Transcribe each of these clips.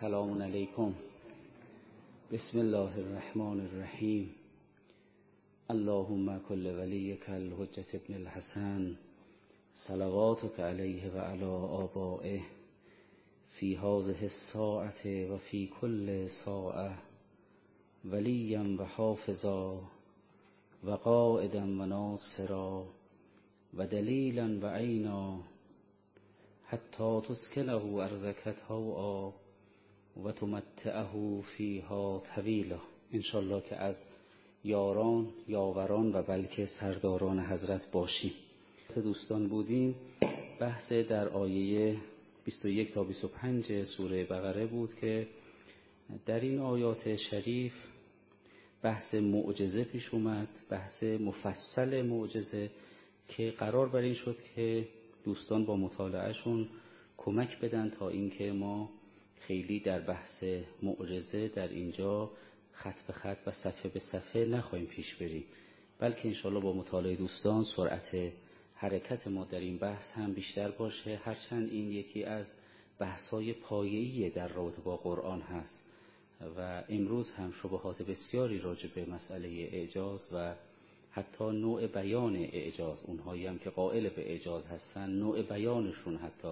سلام علیکم. بسم الله الرحمن الرحیم. اللهم کل ولیک الحجة ابن الحسن صلواتک علیه و علی آبائه فی هذه الساعة و فی کل ساعة ولیا و حافظا و قائدا و ناصرا و دلیلا و عینا حتی تسکنه ارضک طوعا و تمتعه فیها طویلا. انشالله که از یاران، یاوران و بلکه سرداران حضرت باشیم. دوستان بودیم بحث در آیه 21 تا 25 سوره بقره بود که در این آیات شریف بحث معجزه پیش اومد، بحث مفصل معجزه که قرار بر این شد که دوستان با مطالعهشون کمک بدن تا اینکه ما خیلی در بحث معجزه در اینجا خط به خط و صفحه به صفحه نخواهیم پیش بریم، بلکه انشاءالله با مطالعه دوستان سرعت حرکت ما در این بحث هم بیشتر باشه، هرچند این یکی از بحث‌های پایه‌ای در رابطه با قرآن هست و امروز هم شبهات بسیاری راجع به مسئله اعجاز و حتی نوع بیان اعجاز، اونهایی هم که قائل به اعجاز هستن نوع بیانشون حتی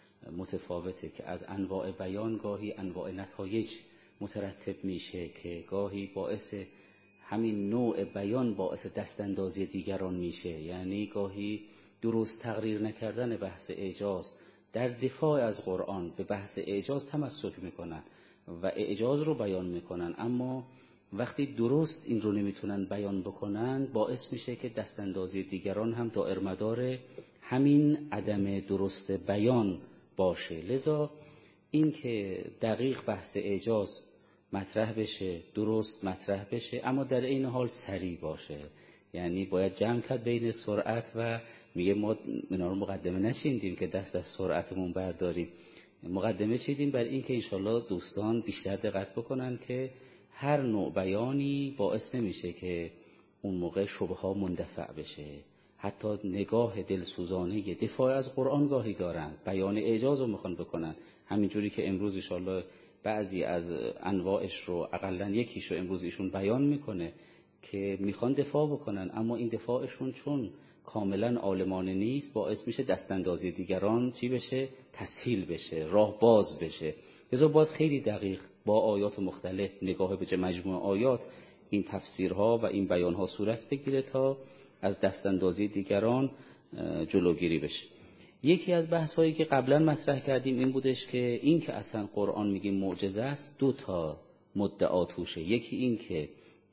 متفاوته که از انواع بیان گاهی انواع نتایج مترتب میشه که گاهی باعث همین نوع بیان باعث دستاندازی دیگران میشه، یعنی گاهی درست تقریر نکردن بحث اعجاز در دفاع از قرآن به بحث اعجاز تمسک میکنن و اعجاز رو بیان میکنن، اما وقتی درست این رو نمیتونن بیان بکنن باعث میشه که دستاندازی دیگران هم دائر مدار همین عدم درست بیان باشه. لذا این که دقیق بحث اعجاز مطرح بشه، درست مطرح بشه، اما در این حال سریع باشه، یعنی باید جمع کرد بین سرعت و میگه ما اینا رو مقدمه نشیندیم که دست از سرعتمون برداریم، مقدمه چیدیم بر این که انشالله دوستان بیشتر دقت بکنن که هر نوع بیانی باعث نمیشه که اون موقع شبه ها مندفع بشه. حتی نگاه دلسوزانه دفاع از قرآن گاهی دارن، بیان اعجاز رو میخوان بکنن، همینجوری که امروز انشالله بعضی از انواعش رو اقلا یکیش رو امروز ایشون بیان میکنه که میخوان دفاع بکنن، اما این دفاعشون چون کاملا عالمانه نیست باعث میشه دستاندازی دیگران چی بشه؟ تسهیل بشه، راه باز بشه. لذا باید خیلی دقیق با آیات مختلف نگاه به مجموع آیات این تفسیرها و این بیانها صورت بگیره تا از دستاندازی دیگران جلوگیری بشه. یکی از بحث‌هایی که قبلا مطرح کردیم این بودش که این که اصلا قرآن میگیم معجزه است دو تا مدعا توشه، یکی این که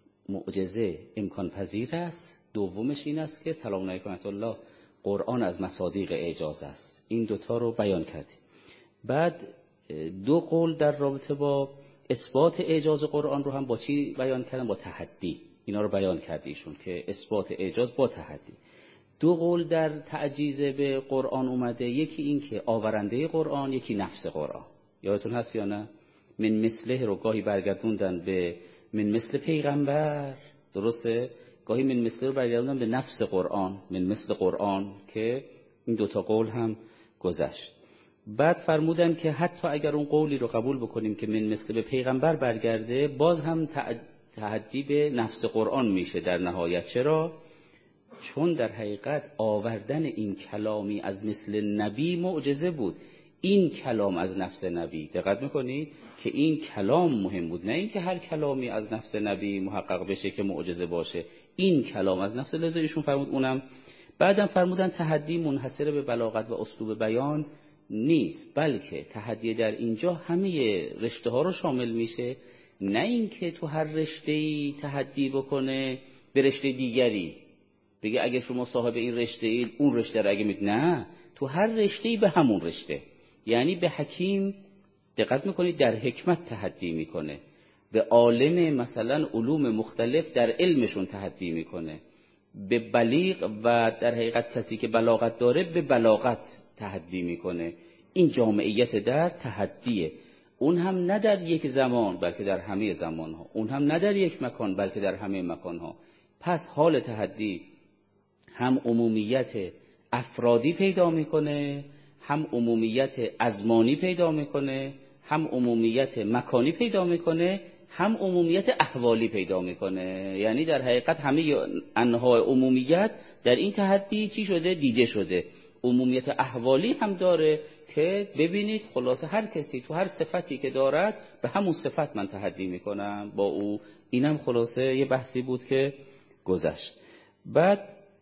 معجزه امکان پذیر است، دومش این است که سلام علیکم و رحمت الله قرآن از مصادیق اعجاز است. این دوتا رو بیان کردیم. بعد دو قول در رابطه با اثبات اعجاز قرآن رو هم با چی بیان کردن؟ با تحدی. اینا رو بیان کردیشون که اثبات اعجاز با تحدی. دو قول در تعجیز به قرآن اومده، یکی این که آورنده قرآن، یکی نفس قرآن. یادتون هست یا نه؟ من مثله رو گاهی برگردوندن به من مثل پیغمبر، درسته؟ گاهی من مثله رو برگردوندن به نفس قرآن، من مثل قرآن، که این دوتا قول هم گذشت. بعد فرمودن که حتی اگر اون قولی رو قبول بکنیم که من مثل به پیغمبر برگرده، باز هم تحدی به نفس قرآن میشه در نهایت. چرا؟ چون در حقیقت آوردن این کلامی از مثل نبی معجزه بود. این کلام از نفس نبی، دقت میکنید که این کلام مهم بود، نه اینکه هر کلامی از نفس نبی محقق بشه که معجزه باشه. این کلام از نفس، لذا ایشون فرمود اونم. بعدم فرمودن تحدی منحصر به بلاغت و اسلوب بیان نیست، بلکه تحدی در اینجا همه رشته ها رو شامل میشه، نه اینکه تو هر رشته‌ای تحدی بکنه به رشته دیگری، بگه اگه شما صاحب این رشته اید اون رشته رو اگه نه، تو هر رشته‌ای به همون رشته. یعنی به حکیم دقت میکنید در حکمت تحدی میکنه، به عالم مثلا علوم مختلف در علمشون تحدی میکنه، به بلیغ و در حقیقت کسی که بلاغت داره به بلاغت تحدی میکنه. این جامعیت در تحدیه، اون هم نه در یک زمان بلکه در همه زمانها، اون هم نه در یک مکان بلکه در همه مکانها. پس حال تحدی هم عمومیت افرادی پیدا میکنه، هم عمومیت ازمانی پیدا میکنه، هم عمومیت مکانی پیدا میکنه، هم عمومیت احوالی پیدا میکنه. یعنی در حقیقت همه انواع عمومیت در این تحدی چی شده؟ دیده شده. عمومیت احوالی هم داره که ببینید خلاصه هر کسی تو هر صفتی که دارد به همون صفت من تحدی میکنم با او. اینم خلاصه یه بحثی بود که گذشت. بعد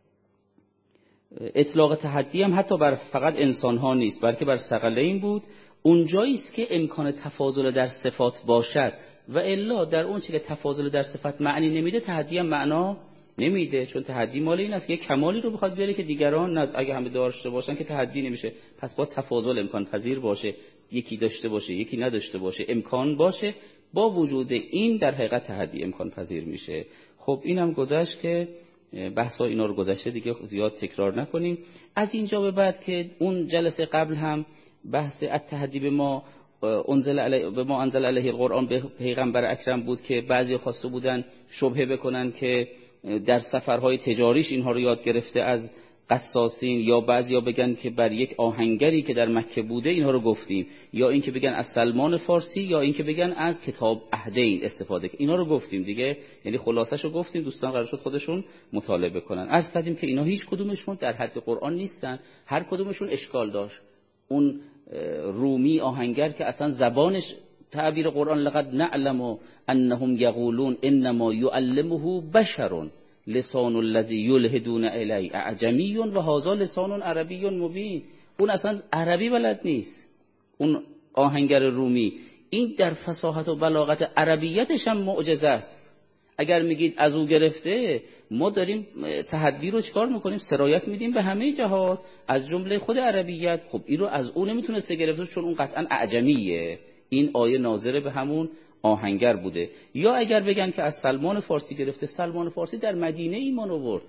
اطلاق تحدی هم حتی بر فقط انسان ها نیست، بلکه بر ثقلین بود. اونجایی است که امکان تفاضل در صفات باشد و الا در اون چیزی که تفاضل در صفت معنی نمیده، تحدی هم معنا نمیده. چون تحدی مال این است که یک کمالی رو بخواد بیاره که دیگران اگه همه داشته باشن که تحدی نمیشه. پس با تفاضل امکان پذیر باشه، یکی داشته باشه یکی نداشته باشه، امکان باشه، با وجود این در حقیقت تحدی امکان پذیر میشه. خب اینم گذشت که بحثا اینا رو گذشته دیگه زیاد تکرار نکنیم. از اینجا به بعد که اون جلسه قبل هم بحث التحدی به ما انزل علیه القرآن به پیغمبر اکرم بود که بعضی خواسته بودن شبهه بکنن که در سفرهای تجاریش اینها رو یاد گرفته از قصاصین، یا بعضیا بگن که بر یک آهنگری که در مکه بوده اینها رو گفتیم، یا اینکه بگن از سلمان فارسی، یا اینکه بگن از کتاب عهدین استفاده. اینا رو گفتیم دیگه، یعنی خلاصش رو گفتیم. دوستان قرار شد خودشون مطالعه کنن. از قدیم که اینا هیچ کدومشون در حد قرآن نیستن، هر کدومشون اشکال داشت. اون رومی آهنگر که اصلا زبانش تعبیر قرآن لقد نعلم انهم یقولون انما یعلمه بشر لسان الذی یلحدون الی اعجمی و هذا لسان عربی مبین. اون اصلا عربی بلد نیست اون آهنگر رومی. این در فصاحت و بلاغت عربیتش هم معجزه است. اگر میگید از او گرفته، ما داریم تحدی رو چکار میکنیم؟ سرایت میدیم به همه جهات از جمله خود عربیت. خب این رو از اون نمیتونسته گرفته چون اون قطعا اعجمیه. این آیه ناظره به همون آهنگر بوده. یا اگر بگن که از سلمان فارسی گرفته، سلمان فارسی در مدینه ایمان آورد.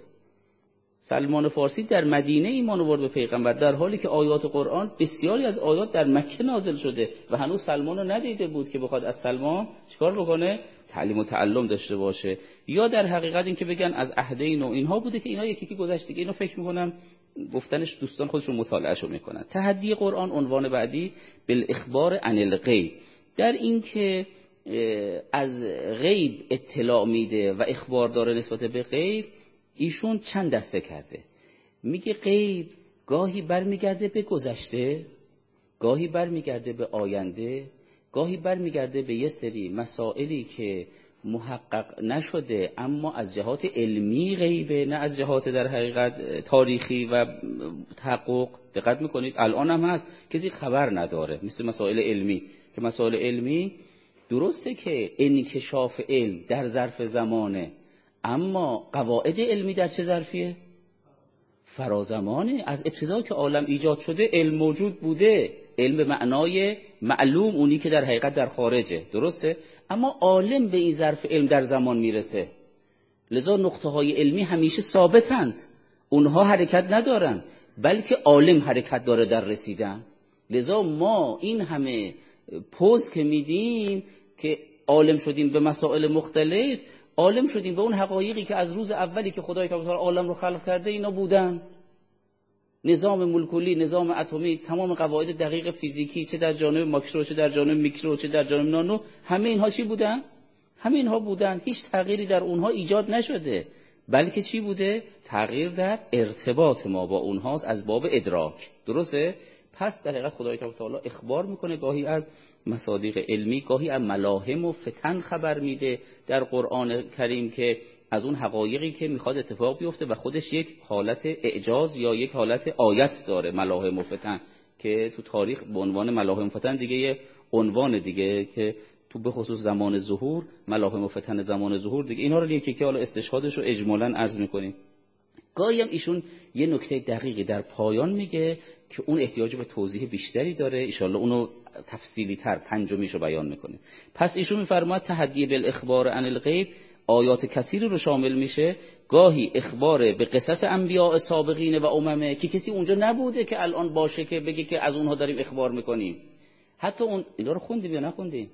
سلمان فارسی در مدینه ایمان آورد به پیغمبر، در حالی که آیات قرآن بسیاری از آیات در مکه نازل شده و هنوز سلمان رو ندیده بود که بخواد از سلمان چیکار بکنه؟ تعلیم و تعلم داشته باشه. یا در حقیقت این که بگن از عهدین و اینها بوده که اینا یکی که گذشت دیگه. اینو فکر میکنم گفتنش دوستان خودشون مطالعهشو میکنن. تحدی قرآن عنوان بعدی بالاخبار عن الغیب، در این که از غیب اطلاع میده و اخبار داره نسبت به غیب. ایشون چند دسته کرده. میگه غیب گاهی برمیگرده به گذشته، گاهی برمیگرده به آینده، گاهی برمیگرده به یه سری مسائلی که محقق نشده اما از جهات علمی غیبه، نه از جهات در حقیقت تاریخی و تحقق. دقت میکنید الان هم هست کسی خبر نداره، مثل مسائل علمی که مسائل علمی درسته که انکشاف علم در ظرف زمانه، اما قواعد علمی در چه ظرفیه؟ فرازمانه. از ابتدا که عالم ایجاد شده علم موجود بوده، علم به معنای معلوم، اونی که در حقیقت در خارجه، درسته؟ اما عالم به این ظرف علم در زمان میرسه، لذا نقطه های علمی همیشه ثابتند، اونها حرکت ندارن، بلکه عالم حرکت داره در رسیدن. لذا ما این همه پوز که میدیم که عالم شدیم به مسائل مختلف، عالم شدیم به اون حقایقی که از روز اولی که خدای تعالی عالم رو خلق کرده اینا بودن. نظام مولکولی، نظام اتمی، تمام قواعد دقیق فیزیکی، چه در جانب ماکرو چه در جانب میکرو چه در جانب نانو، همه اینها چی بودن؟ همه اینها بودن. هیچ تغییری در اونها ایجاد نشده، بلکه چی بوده؟ تغییر در ارتباط ما با اونهاست از باب ادراک. درسته؟ پس در حقیقت خدای تعالی اخبار میکنه، گاهی از مصادیق علمی، گاهی از ملاهم و فتن خبر میده در قرآن کریم که از اون حقایقی که میخواد اتفاق بیفته و خودش یک حالت اعجاز یا یک حالت آیت داره. ملاهم و فتن که تو تاریخ به عنوان ملاهم و فتن دیگه یه عنوان دیگه که تو به خصوص زمان ظهور، ملاهم و فتن زمان ظهور دیگه، اینا رو یکی که حالا استشهادش رو اجمالاً عرض میکنیم. گاهی هم ایشون یه نکته دقیقی در پایان میگه که اون احتیاج به توضیح بیشتری داره، ان شاءالله اونو تفصیلی تر پنجمیشو بیان میکنه. پس ایشون میفرماد تحدی بالاخبار عن الغیب آیات کثیری رو شامل میشه. گاهی اخبار به قصص انبیاء سابقین و اممه که کسی اونجا نبوده که الان باشه که بگه که از اونها داریم اخبار میکنیم. حتی اون اینا رو خوندیم یا نخوندیم؟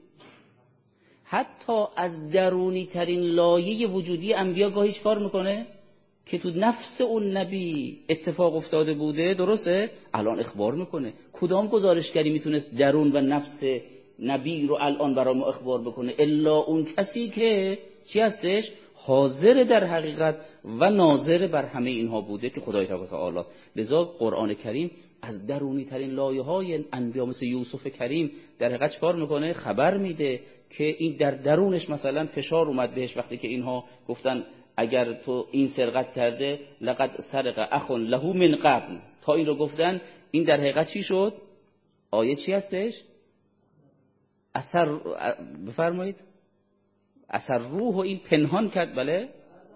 حتی از درونی ترین لایه وجودی انبیا گاهی چیکار میکنه که تو نفس اون نبی اتفاق افتاده بوده، درسته؟ الان اخبار میکنه. کدام گزارشگری میتونست درون و نفس نبی رو الان برای ما اخبار بکنه الا اون کسی که چی هستش؟ حاضر در حقیقت و ناظر بر همه اینها بوده که خدای تبارک و تعالی است. لذا قرآن کریم از درونی ترین لایه های انبیا مثل یوسف کریم در حقیقت چکار میکنه؟ خبر میده که این در درونش مثلا فشار اومد بهش وقتی که اینها گفتن اگر تو این سرقت کرده لقد سرق اخ له من قبل، تا این رو گفتن این در حقیقت چی شد؟ آیه چی هستش؟ اثر بفرمایید اثر روح و این پنهان کرد. بله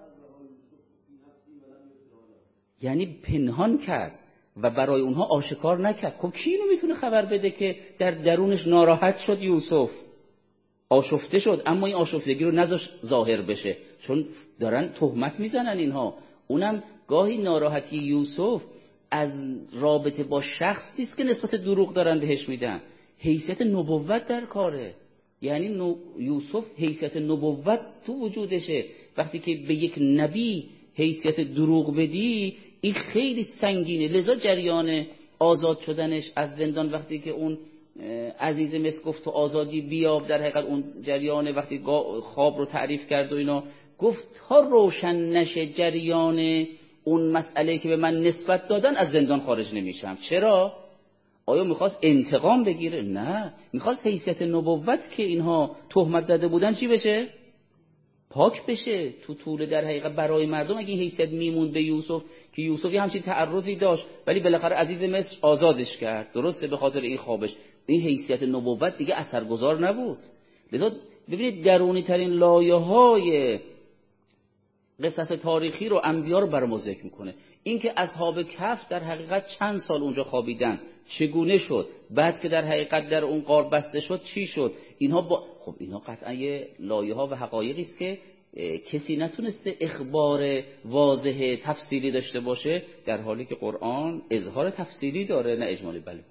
یعنی پنهان کرد و برای اونها آشکار نکرد. خب کی اینو میتونه خبر بده که در درونش ناراحت شد یوسف، آشفته شد، اما این آشفتگی رو نذاش ظاهر بشه چون دارن تهمت میزنن اینها. اونم گاهی ناراحتی یوسف از رابطه با شخص نیست که نسبت دروغ دارن بهش میدن، حیثیت نبوت در کاره. یعنی یوسف حیثیت نبوت تو وجودشه، وقتی که به یک نبی حیثیت دروغ بدی این خیلی سنگینه. لذا جریان آزاد شدنش از زندان وقتی که اون عزیز مصر گفت تو آزادی بیاب، در حقیقت اون جریان وقتی خواب رو تعریف کرد و اینا گفت تا روشن نشه جریان اون مسئله که به من نسبت دادن از زندان خارج نمیشم. چرا؟ آیا میخواست انتقام بگیره؟ نه، میخواست حیثیت نبوت که اینها تهمت زده بودن چی بشه؟ پاک بشه. تو طول در حقیقت برای مردم اگه این حیثیت میموند به یوسف که یوسف یه همچین تعرضی داشت ولی بالاخره عزیز مصر آزادش کرد، درسته به خاطر این خوابش، این حیثیت نبوت دیگه اثرگذار نبود. لذا ببینید درونی ترین لایه های قصص تاریخی رو انبیا رو برای ما ذکر میکنه. اینکه اصحاب کهف در حقیقت چند سال اونجا خوابیدن، چگونه شد، بعد که در حقیقت در اون غار بسته شد چی شد، اینها خب اینها قطعا یه لایه ها و حقایقی است که کسی نتونسته اخبار واضح تفصیلی داشته باشه، در حالی که قرآن اظهار تفصیلی داره نه اجمالی. بله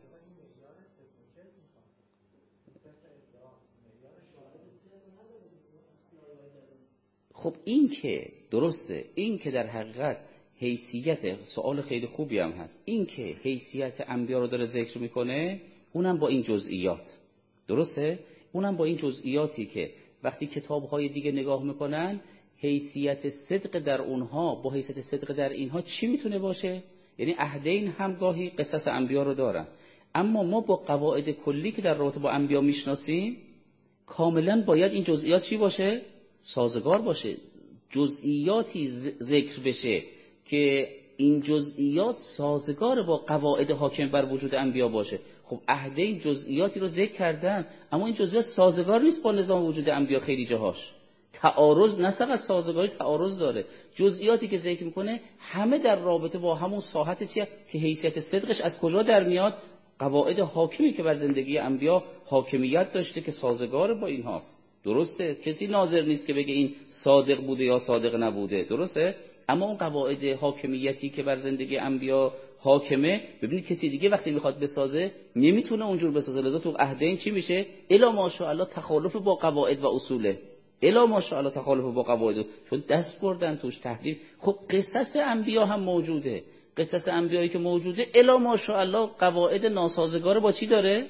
خب این که درسته، این که در حقیقت حیثیت سوال خیلی خوبی هم هست، این که حیثیت انبیا رو داره ذکر میکنه اونم با این جزئیات، درسته، اونم با این جزئیاتی که وقتی کتاب‌های دیگه نگاه میکنن حیثیت صدق در اونها با حیثیت صدق در اینها چی میتونه باشه. یعنی عهدین هم گاهی قصص انبیا رو دارن، اما ما با قواعد کلی که در رابطه با انبیا میشناسیم کاملا باید این جزئیات چی باشه؟ سازگار باشه. جزئیاتی ذکر بشه که این جزئیات سازگار با قواعد حاکم بر وجود انبیا باشه. خب عهدین جزئیاتی رو ذکر کردن اما این جزئیات سازگار نیست با نظام وجود انبیا، خیلی جاهاش تعارض، نه فقط سازگاری، تعارض داره. جزئیاتی که ذکر میکنه همه در رابطه با همون ساحت چیه که حیثیت صدقش از کجا در میاد؟ قواعد حاکمی که بر زندگی انبیا حاکمیت داشته که سازگار با این هاست. درسته، کسی ناظر نیست که بگه این صادق بوده یا صادق نبوده، درسته، اما اون قواعد حاکمیتی که بر زندگی انبیا حاکمه، ببینید کسی دیگه وقتی میخواد بسازه نمیتونه اونجور بسازه. لذا تو عهدین چی میشه؟ الا ماشاءالله تخالف با قواعد و اصوله، الا ماشاءالله تخالف با قواعد، چون دست بردن توش تحریف. خب قصص انبیا هم موجوده، قصص انبیایی که موجوده الا ماشاءالله قواعد ناسازگار با چی داره؟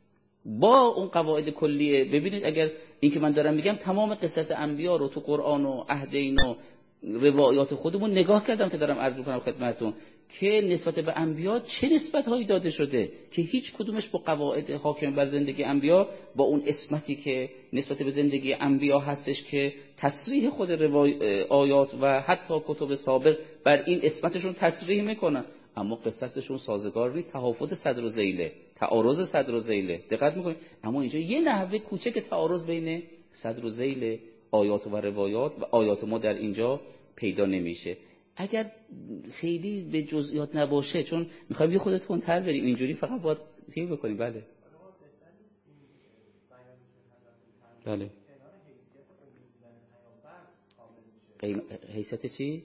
با اون قواعد کلیه. ببینید اگر این که من دارم میگم تمام قصص انبیا رو تو قرآن و عهدین و روایات خودمون نگاه کردم که دارم عرض میکنم خدمتتون که نسبت به انبیا چه نسبت‌هایی داده شده که هیچ کدومش با قواعد حاکم بر زندگی انبیا، با اون اسمتی که نسبت به زندگی انبیا هستش که تصریح خود آیات و حتی کتب سابق بر این اسمتشون تصریح میکنن، اما قصصشون سازگار نیست، تهافت صدر و ذیله، تعارض صدر و ذیله. دقت میکنید؟ اما اینجا یه نحوه کوچک تعارض بین صدر و ذیل آیات و روایات و آیات ما در اینجا پیدا نمیشه. اگر خیلی به جزئیات نباشه، چون میخوایم یه خودت تر بریم اینجوری فقط باید چی بکنیم. بله بله حیثیت چی؟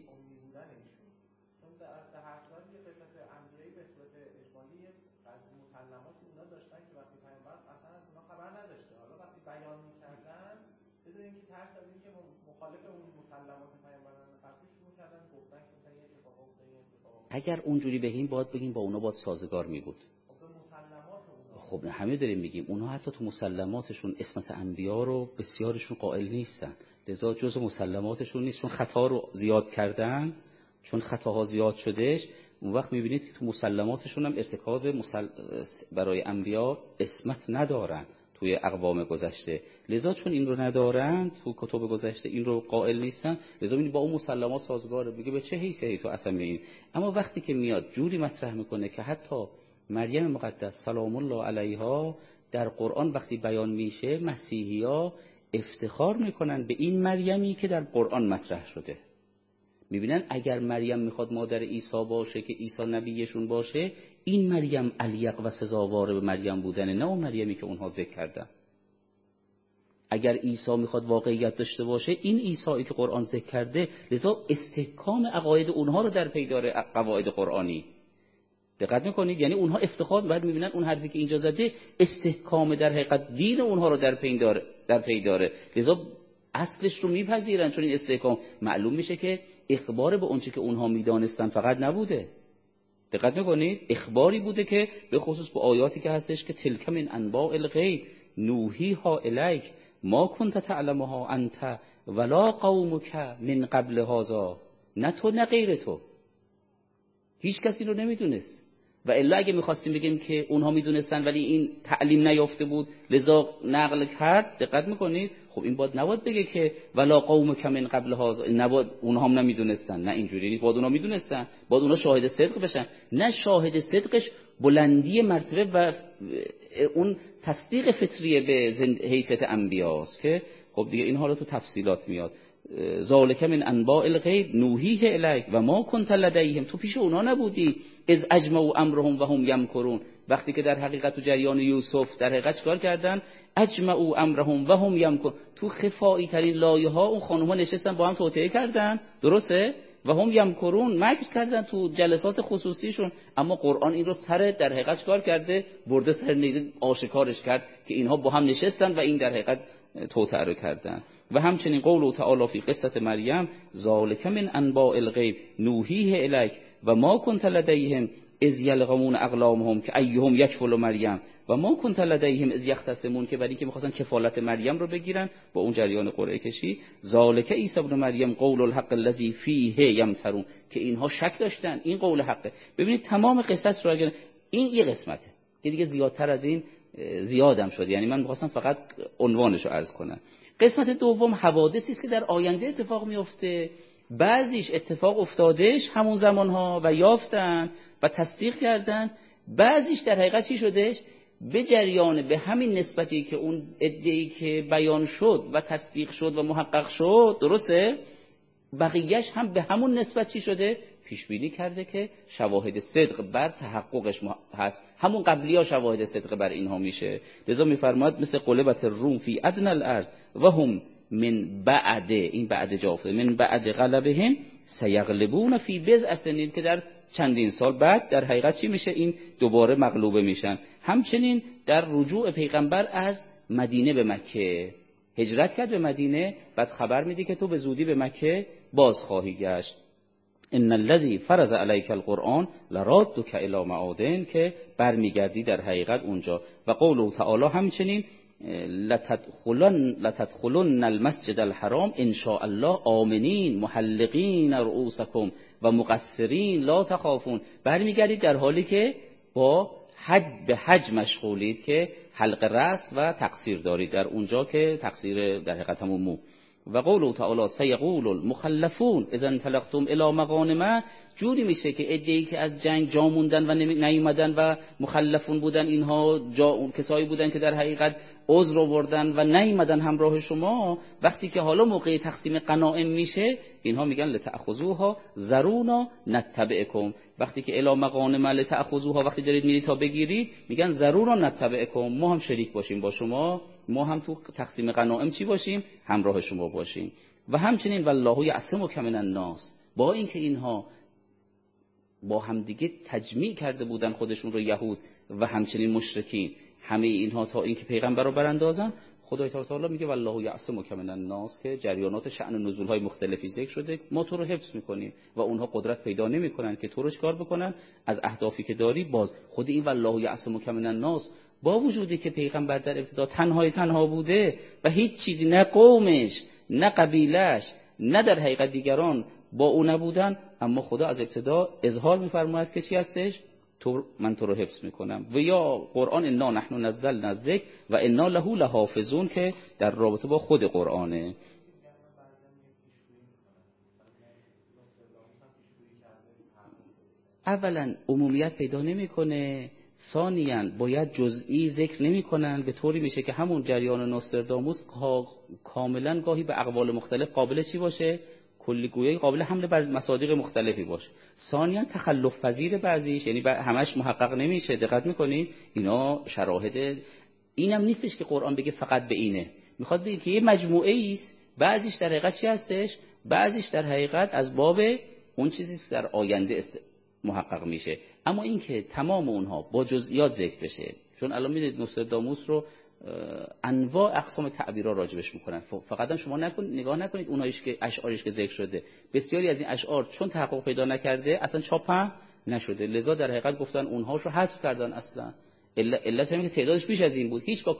اگر اونجوری بگیم باید بگیم با اونا باید سازگار می بود. خب همه داریم میگیم اونها حتی تو مسلماتشون اسمت انبیا رو بسیارشون قائل نیستن، لذا جزء مسلماتشون نیست، چون خطا رو زیاد کردن، چون خطاها زیاد شدش. اون وقت میبینید که تو مسلماتشون هم ارتکاز برای انبیا اسمت ندارن توی اقوام گذشته، لذا چون این رو ندارن تو کتب گذشته این رو قائل نیستن، لذا با اون مسلمات سازگاره، میگه به چه حیثیتی تو اصلا این. اما وقتی که میاد جوری مطرح میکنه که حتی مریم مقدس سلام الله علیها در قرآن وقتی بیان میشه، مسیحی‌ها افتخار میکنن به این مریمی که در قرآن مطرح شده. میبینن اگر مریم میخواد مادر عیسی باشه که عیسی نبیشون باشه، این مریم الیق و سزاوار به مریم بودن، نه اون مریمی که اونها ذکر کردن. اگر عیسی میخواد واقعیت داشته باشه، این عیسی که قرآن ذکر کرده، لذا استحکام عقاید اونها رو در پی داره قواعد قرآنی. دقت میکنید؟ یعنی اونها افتخار، بعد میبینن اون حرفی که اینجا زده استحکام در حقیقت دین اونها رو در پی داره، لذا اصلش رو میپذیرن، چون این استحکام معلوم میشه که اخبار به اونچه که اونها میدانستن فقط نبوده. دقت میکنید؟ اخباری بوده که به خصوص با آیاتی که هستش که تلک من انباء الغیب نوحیها الیک ما کنت تعلمها انت ولا قومک من قبل هذا، نه تو نه غیر تو، هیچ کسی رو نمیدونست. و الا اگه میخواستیم بگیم که اونها میدونستن ولی این تعلیم نیافته بود لذا نقل کرد، دقت میکنید؟ خب این نباید بگه که ولا قومک من قبل هذا، نباید اونها هم نمیدونستن، نه اینجوری نیست، باید اونها میدونستن، باید اونها شاهد صدق بشن. نه، شاهد صدقش بلندی مرتبه و اون تصدیق فطریه به حیثیت انبیاست که خب دیگه اینها رو تو تفصیلات میاد. ذالک من انباء الغیب نوحیه الیک و ما کنت لدیهم، تو پیش اونها نبودی، اذ اجمعوا امرهم و هم یمکرون، وقتی که در حقیقت تو جریان یوسف در حقیقت چیکار کردن؟ اجمعوا امرهم و هم یمکرون، تو خفایی ترین لایه ها اون خانوما نشستن با هم توطئه کردن، درسته؟ و هم یمکرون، مکر کردن تو جلسات خصوصیشون. اما قرآن این رو در حقیقت چیکار کرده؟ برده سر نیزه آشکارش کرد که اینها با هم نشستن و این در حقیقت توطئه رو کردن. و همچنین قول تعالی فی قصه مریم ذالک من انباء الغیب نوحیه الیک و ما کنت لدیهم اذ یلقمون اقلامهم که ایهم یکفل مریم و ما کنت لدیهم اذ یختصمون، که برای اینکه می‌خواستن کفالت مریم رو بگیرن با اون جریان قرعه کشی. ذالک عیسی ابن مریم قول الحق الذی فیه یمترون، که اینها شک داشتن این قول حقه. ببینید تمام قصص رو اگر این یه قسمته که دیگه زیادتر از این زیادم شد، یعنی من می‌خواستم فقط عنوانش رو عرض کنم. قسمت دوم حوادثی است که در آینده اتفاق میفته، بعضیش اتفاق افتادش همون زمانها و یافتن و تصدیق کردن، بعضیش در حقیقت چی شدش؟ به جریان به همین نسبتی که اون ادعایی که بیان شد و تصدیق شد و محقق شد، درسته؟ بقیهش هم به همون نسبت چی شده؟ پیش بینی کرده که شواهد صدق بر تحققش هست، همون قبلی ها شواهد صدق بر اینها میشه. لذا میفرماد مثل قلبت الروم فی ادنى الارض و هم من بعد، این بعد جا افتاده، من بعد غلبهم سیغلبون فی بضع سنین، که در چندین سال بعد در حقیقت چی میشه؟ این دوباره مغلوبه میشن. همچنین در رجوع پیغمبر از مدینه به مکه، هجرت کرد به مدینه، بعد خبر میده که تو به زودی به مکه باز خواهی گشت. ان الذی فرض علیک القرآن لرادک الی معادن، که برمیگردی در حقیقت اونجا. و قوله تعالی همچنین لتدخلن المسجد الحرام ان شاء الله آمنین محلقین رؤوسکم و مقصرین لا تخافون، برمیگردید در حالی که با به حج مشغولید، که حلق رأس و تقصیر دارید در اونجا، که تقصیر در حقیقت همون مو. و قوله تعالی سیقول المخلفون اذا انطلقتم الی مغانم، جوری میشه که ادعی که از جنگ جا موندن و نیومدن و مخلفون بودن، اینها کسایی بودن که در حقیقت عذر آوردن و نیومدن همراه شما، وقتی که حالا موقع تقسیم غنایم میشه اینها میگن لتأخذوها ذرونا نتبعکم، وقتی که الی مغانم لتأخذوها، وقتی دارید میرید تا بگیرید، میگن ذرونا نتبعکم، ما هم شریک باشیم با شما، ما هم تو تقسیم غنایم چی باشیم؟ همراه شما باشیم. و همچنین والله یعصمک من الناس، با اینکه اینها با همدیگه تجمیع کرده بودن خودشون رو یهود و همچنین مشرکین، همه اینها تا اینکه پیغمبر رو براندازن، خدای تعالی میگه والله یعصمک من الناس، که جریانات شأن و نزول های مختلفی ذکر شده، ما تو رو حفظ میکنیم و اونها قدرت پیدا نمیکنن که تو رو چیکار بکنن؟ از اهدافی که داری باز. خود این والله یعصمک من الناس با وجودی که پیغمبر در ابتدا تنها بوده و هیچ چیزی، نه قومش نه قبیلش نه در حقیقت دیگران با او نبودن، اما خدا از ابتدا اظهار می‌فرماید که چی هستش؟ من تو رو حفظ میکنم. و یا قرآن انا نحن نزلنا الذکر و انا له لحافظون که در رابطه با خود قرآنه. اولا عمومیت پیدا نمیکنه، ثانیاً باید جزئی ذکر نمیکنن، به طوری میشه که همون جریان نوستراداموس کاملا گاهی به اقوال مختلف قابل چی باشه؟ کلیگویی، قابل حمل بر مصادیق مختلفی باشه. ثانیاً تخلف پذیر بعضیش، یعنی همش محقق نمیشه. دقت میکنید اینا شواهد اینم نیستش که قرآن بگه فقط به اینه، میخواد بگه که یه مجموعه است، بعضیش در حقیقت چی هستش؟ بعضیش در حقیقت از باب اون چیزی که در آینده محقق میشه. اما این که تمام اونها با جزئیات ذکر بشه، چون الان میدونید نوستراداموس رو انواع اقسام تعبیرها راجبش میکنن. فقط هم شما نگاه نکنید اونایش که اشعارش که ذکر شده، بسیاری از این اشعار چون تحقق پیدا نکرده اصلا چاپ هم نشده، لذا در حقیقت گفتن اونهاشو حذف کردن. اصلا علت همین که تعدادش بیش از این بود، هیچگاه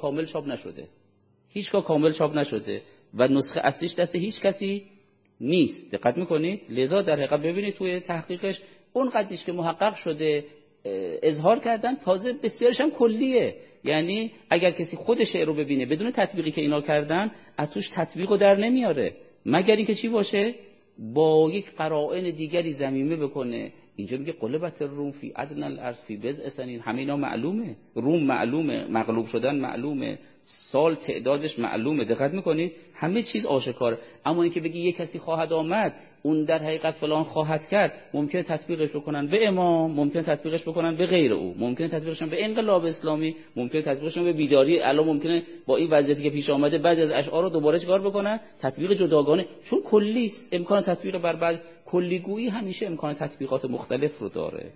کامل چاپ نشده و نسخه اصلیش دست هیچ کسی نیست. دقت میکنید؟ لذا در حقیقت ببینید توی تحقیقش اون قدریش که محقق شده اظهار کردن، تازه بسیارش هم کلیه. یعنی اگر کسی خود شعر رو ببینه بدون تطبیقی که اینا کردن، از توش تطبیقو در نمیاره، مگر اینکه چی باشه؟ با یک قرائن دیگری ضمیمه بکنه. اینجا میگه قلبت الروم فی ادنی الارض فی بضع سنین، همه اینا معلومه، روم معلومه، مغلوب شدن معلومه، سال تعدادش معلومه. دقت میکنید؟ همه چیز آشکاره. اما اینکه بگی یک کسی خواهد آمد اون در حقیقت فلان خواهد کرد، ممکنه تطبیقش بکنن به امام، ممکنه تطبیقش بکنن به غیر او، ممکنه تطبیقش به انقلاب اسلامی، ممکنه تطبیقش به بیداری. الان ممکنه با این وضعیتی که پیش آمده بعضی از اشعار رو دوباره چیکار بکنن؟ تطبیق جداگانه، چون کلی است. امکان تطبیق بر بعض، کلیگویی همیشه امکان تطبیقات مختلف رو داره.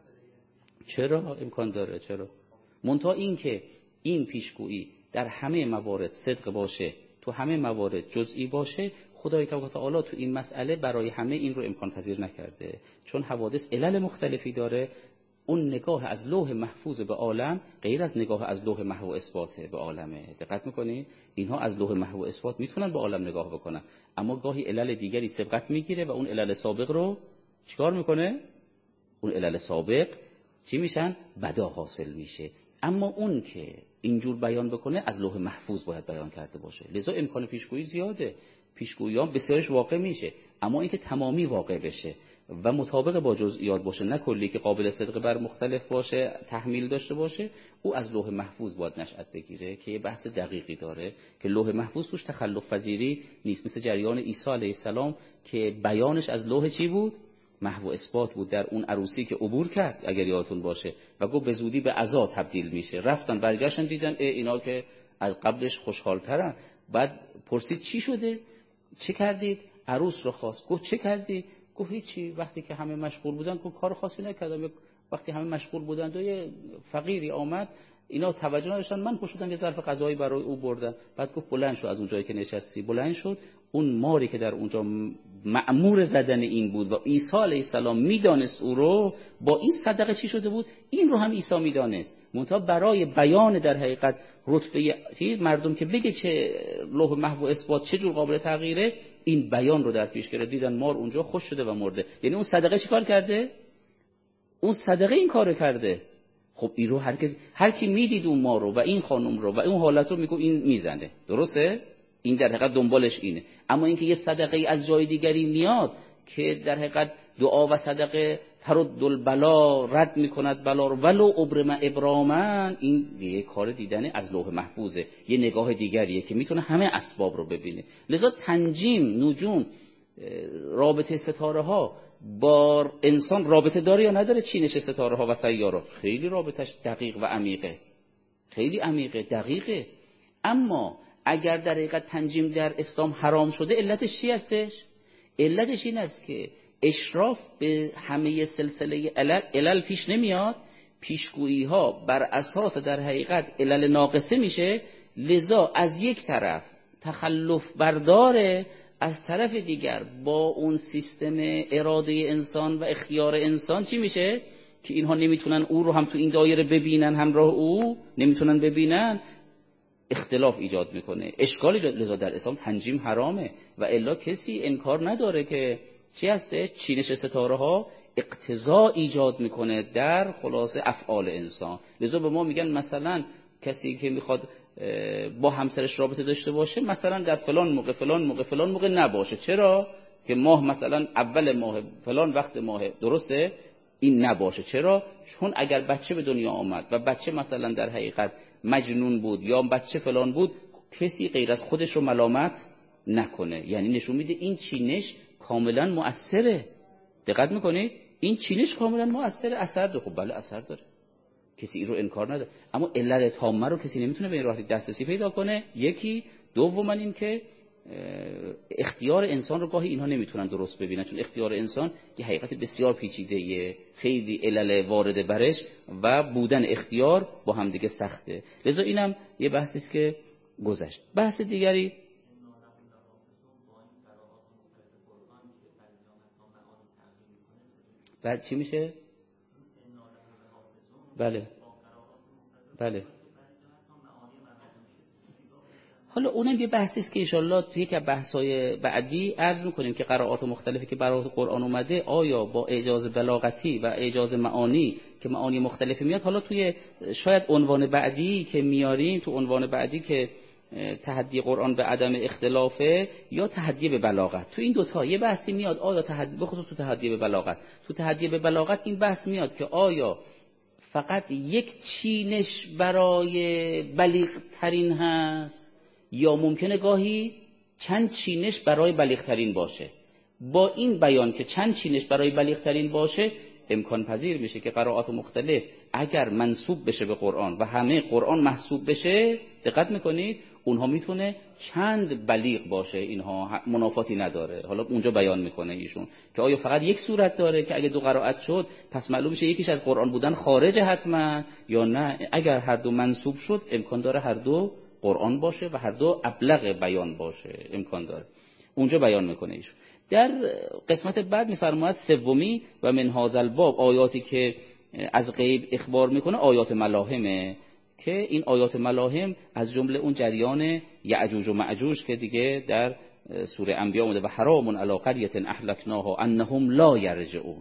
چرا امکان داره؟ چرا؟ منتها این که این پیشگویی در همه موارد صدق باشه، تو همه موارد جزئی باشه، خدای تعالی تو این مسئله برای همه این رو امکان پذیر نکرده، چون حوادث علل مختلفی داره. اون نگاه از لوح محفوظ به عالم غیر از نگاه از لوح محو اثبات به عالمه. دقت میکنید؟ اینها از لوح محو اثبات میتونن به عالم نگاه بکنن، اما گاهی علل دیگری سبقت میگیره و اون علل سابق رو چیکار میکنه؟ اون علل سابق چی میشن؟ بدا حاصل میشه. اما اون که اینجور بیان بکنه از لوح محفوظ باید بیان کرده باشه. لذا امکان پیشگویی زیاده، پیشگویی‌ها بسیارش واقع میشه، اما اینکه تمامی واقع بشه و مطابق با جزئیات باشه، نه کلی که قابل صدق بر مختلف باشه، تحمیل داشته باشه، او از لوح محفوظ باید نشأت بگیره که یه بحث دقیقی داره که لوح محفوظ توش تخلف پذیری نیست. مثل جریان عیسی علیه السلام که بیانش از لوح چی بود؟ محو اثبات بود. در اون عروسی که عبور کرد اگر یادتون باشه و گفت به زودی به عزا تبدیل میشه، رفتن برگشتن دیدن اینا که از قبلش خوشحال‌ترن. بعد پرسید چی شده؟ چه کردید؟ عروس رو خواست. گفت چه کردی؟ گفت هیچی، وقتی که همه مشغول بودن گفت کار خاصی نکردم. وقتی همه مشغول بودن و یه فقیری آمد اینا توجه نداشتن، من پشتم یه ظرف غذایی برای او بردم. بعد گفت بلند شو از اون جایی که نشستی. بلند شد. اون ماری که در اونجا مأمور زدن این بود و عیسی علیه السلام میدانست او رو، با این صدقه چی شده بود؟ این رو هم عیسی میدانست، منتها برای بیان در حقیقت رتبه مردم که بگه چه لوح محو اثبات چه جور قابل تغییره، این بیان رو در پیش گرفت. دیدن مار اونجا خوش شده و مرده. یعنی اون صدقه چی کار کرده؟ اون صدقه این کارو کرده. خب این رو هر کی میدید اون مار رو و این خانم رو و اون حالت رو میگه این میزنه. درسته؟ این در حقیقت دنبالش اینه. اما اینکه یه صدقه از جای دیگری میاد که در حقیقت دعا و صدقه ترد البلا، رد میکند بلا رو، ولو ابرم ابرامن، این یه کار دیدنه از لوح محفوظه، یه نگاه دیگریه که میتونه همه اسباب رو ببینه. لذا تنجیم نجوم، رابطه ستاره ها با انسان رابطه داره یا نداره؟ چینش ستاره ها و سیاره خیلی رابطش دقیق و عمیقه، خیلی عمیقه دقیقه. اما اگر در حقیقت تنجیم در اسلام حرام شده، علتش چی هستش؟ علتش این است که اشراف به همه سلسله علل پیش نمیاد، پیشگویی ها بر اساس در حقیقت علل ناقصه میشه. لذا از یک طرف تخلف برداره، از طرف دیگر با اون سیستم اراده انسان و اختیار انسان چی میشه؟ که اینها نمیتونن او رو هم تو این دایره ببینن، همراه او نمیتونن ببینن، اختلاف ایجاد میکنه، اشکال ایجاد. لذا در اسلام تنجیم حرامه و الا کسی انکار نداره که چی هسته؟ چینش ستاره ها اقتضا ایجاد میکنه در خلاصه افعال انسان. لذا به ما میگن مثلا کسی که میخواد با همسرش رابطه داشته باشه مثلا در فلان موقع فلان موقع فلان موقع نباشه. چرا؟ که ماه مثلا اول ماه فلان وقت ماه، درسته؟ این نباشه. چرا؟ چون اگر بچه به دنیا آمد و بچه مثلا در حقیقت مجنون بود یا بچه فلان بود، کسی غیر از خودش رو ملامت نکنه. یعنی نشون میده این چینش کاملا مؤثره. دقت میکنید؟ این چینش کاملا مؤثره، اثر داره. خب بله اثر داره، کسی این رو انکار نداره، اما علت تامه رو کسی نمیتونه به این راحتی دسترسی پیدا کنه. یکی. دوما این که اختیار انسان رو گاهی اینها نمیتونن درست ببینن، چون اختیار انسان یه حقیقت بسیار پیچیده، خیلی علل وارد برش و بودن اختیار با هم دیگه سخته. لذا اینم یه بحثی است که گذشت. بحث دیگری بعد چی میشه؟ بله بله. حالا اونم یه بحثی است که ان شاءالله توی یک بحث‌های بعدی عرض می‌کنیم که قرائات مختلفی که برای قرآن اومده آیا با اعجاز بلاغتی و اعجاز معانی که معانی مختلفی میاد، حالا توی شاید عنوان بعدی که میاریم، تو عنوان بعدی که تحدی قرآن به عدم اختلافه یا تحدی به بلاغت، تو این دوتا یه بحثی میاد. آیا تحدی، بخصوص تو تحدی به بلاغت، تو تحدی به بلاغت این بحث میاد که آیا فقط یک چینش برای بلیغ ترین هست یا ممکنه گاهی چند چینش برای بلیغ ترین باشه. با این بیان که چند چینش برای بلیغ ترین باشه، امکان پذیر میشه که قرائات مختلف اگر منسوب بشه به قرآن و همه قرآن محسوب بشه، دقت میکنید، اونها میتونه چند بلیغ باشه، اینها منافاتی نداره. حالا اونجا بیان میکنه ایشون که آیا فقط یک صورت داره که اگه دو قرائت شد پس معلوم میشه یکیش از قرآن بودن خارج حتما، یا نه اگر هر دو منسوب شد امکان داره هر دو قرآن باشه و هر دو ابلغ بیان باشه، امکان داره. اونجا بیان میکنه ایشون. در قسمت بعد میفرماید سومی و من هذا الباب، آیاتی که از غیب اخبار میکنه آیات ملاهمه، که این آیات ملاهم از جمله اون جریان یعجوج و معجوج که دیگه در سوره انبیاء اومده و حرام علی قریة اهلکناها انهم لا یرجعون.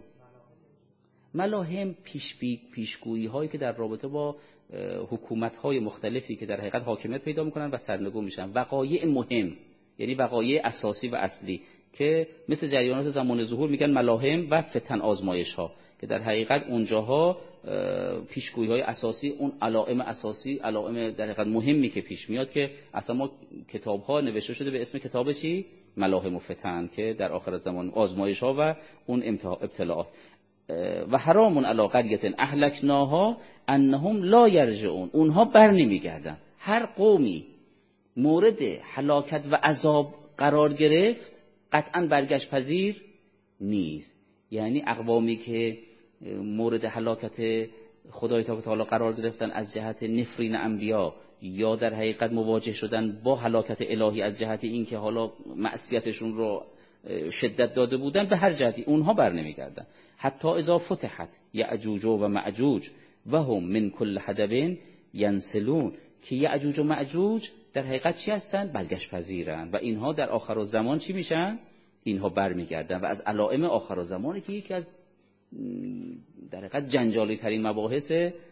ملاهم پیشگویی هایی که در رابطه با حکومت های مختلفی که در حقیقت حاکمیت پیدا میکنن و سرنگون میشن، وقایع مهم، یعنی وقایع اساسی و اصلی که مثل جریانات زمان ظهور میگن ملاهم و فتن آزمایش ها، که در حقیقت اونجاها پیشگویی های اساسی، اون علائم اساسی، علائم در حقیقت مهمی که پیش میاد که اصلا ما کتاب ها نوشته شده به اسم کتاب چی؟ ملاهم و فتن، که در آخر زمان آزمایش ها و اون ابتلاعات. و حرام علی قریة اهلکناها انهم لا یرجعون، اونها بر نمیگردن. هر قومی مورد هلاکت و عذاب قرار گرفت قطعا برگشت پذیر نیست. یعنی اقوامی که مورد هلاکت خدای تعالی قرار گرفتن از جهت نفرین انبیا، یا در حقیقت مواجه شدن با هلاکت الهی از جهت اینکه حالا معصیتشون رو شدت داده بودن، به هر جهتی اونها بر نمیگردن. حتی اذا فتحت یأجوج و مأجوج و هم من کل حدب ینسلون، که یأجوج و مأجوج در حقیقت چی هستن؟ برگشت پذیرن و اینها در آخر الزمان چی میشن؟ اینها برمیگردن. و از علائم آخر الزمانی که یکی از در حقیقت جنجالی ترین مباحث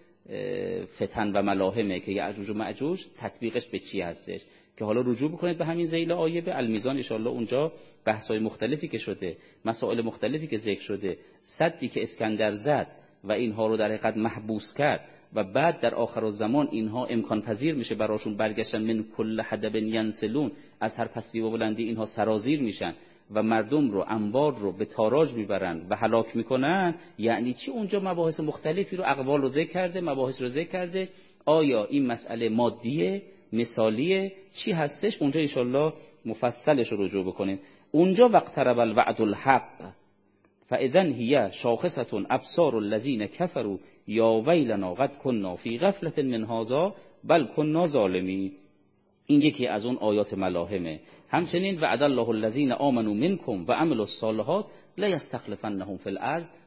فتن و ملاهمه که یأجوج و مأجوج تطبیقش به چی هستش، که حالا رجوع بکنید به همین ذیل آیه به المیزان، ان شاءالله اونجا بحث‌های مختلفی که شده، مسائل مختلفی که ذکر شده، سدی که اسکندر زد و اینها رو در حقیقت محبوس کرد و بعد در آخر الزمان اینها امکان پذیر میشه براشون برگشتن من کل حدب ینسلون، از هر پستی و بلندی اینها سرازیر میشن و مردم رو، انبار رو به تاراج میبرن و هلاک میکنن. یعنی چی؟ اونجا مباحث مختلفی رو، اقوال رو ذکر کرده، مباحث رو ذکر کرده. آیا این مسئله مادیه، مثالیه، چی هستش؟ اونجا ان شاءالله مفصلش رو رجوع بکنیم. اونجا وقترب الوعد الحق فاذا هي شاخصه ابصار الذين كفروا یا ویلنا قد كنا فی غفلة من هذا بل كنا ظالمین. این یکی از اون آیات ملاهمه. همچنین وعد الله الذین آمنوا منکم و عملوا الصالحات لا یستخلفنهم فی الارض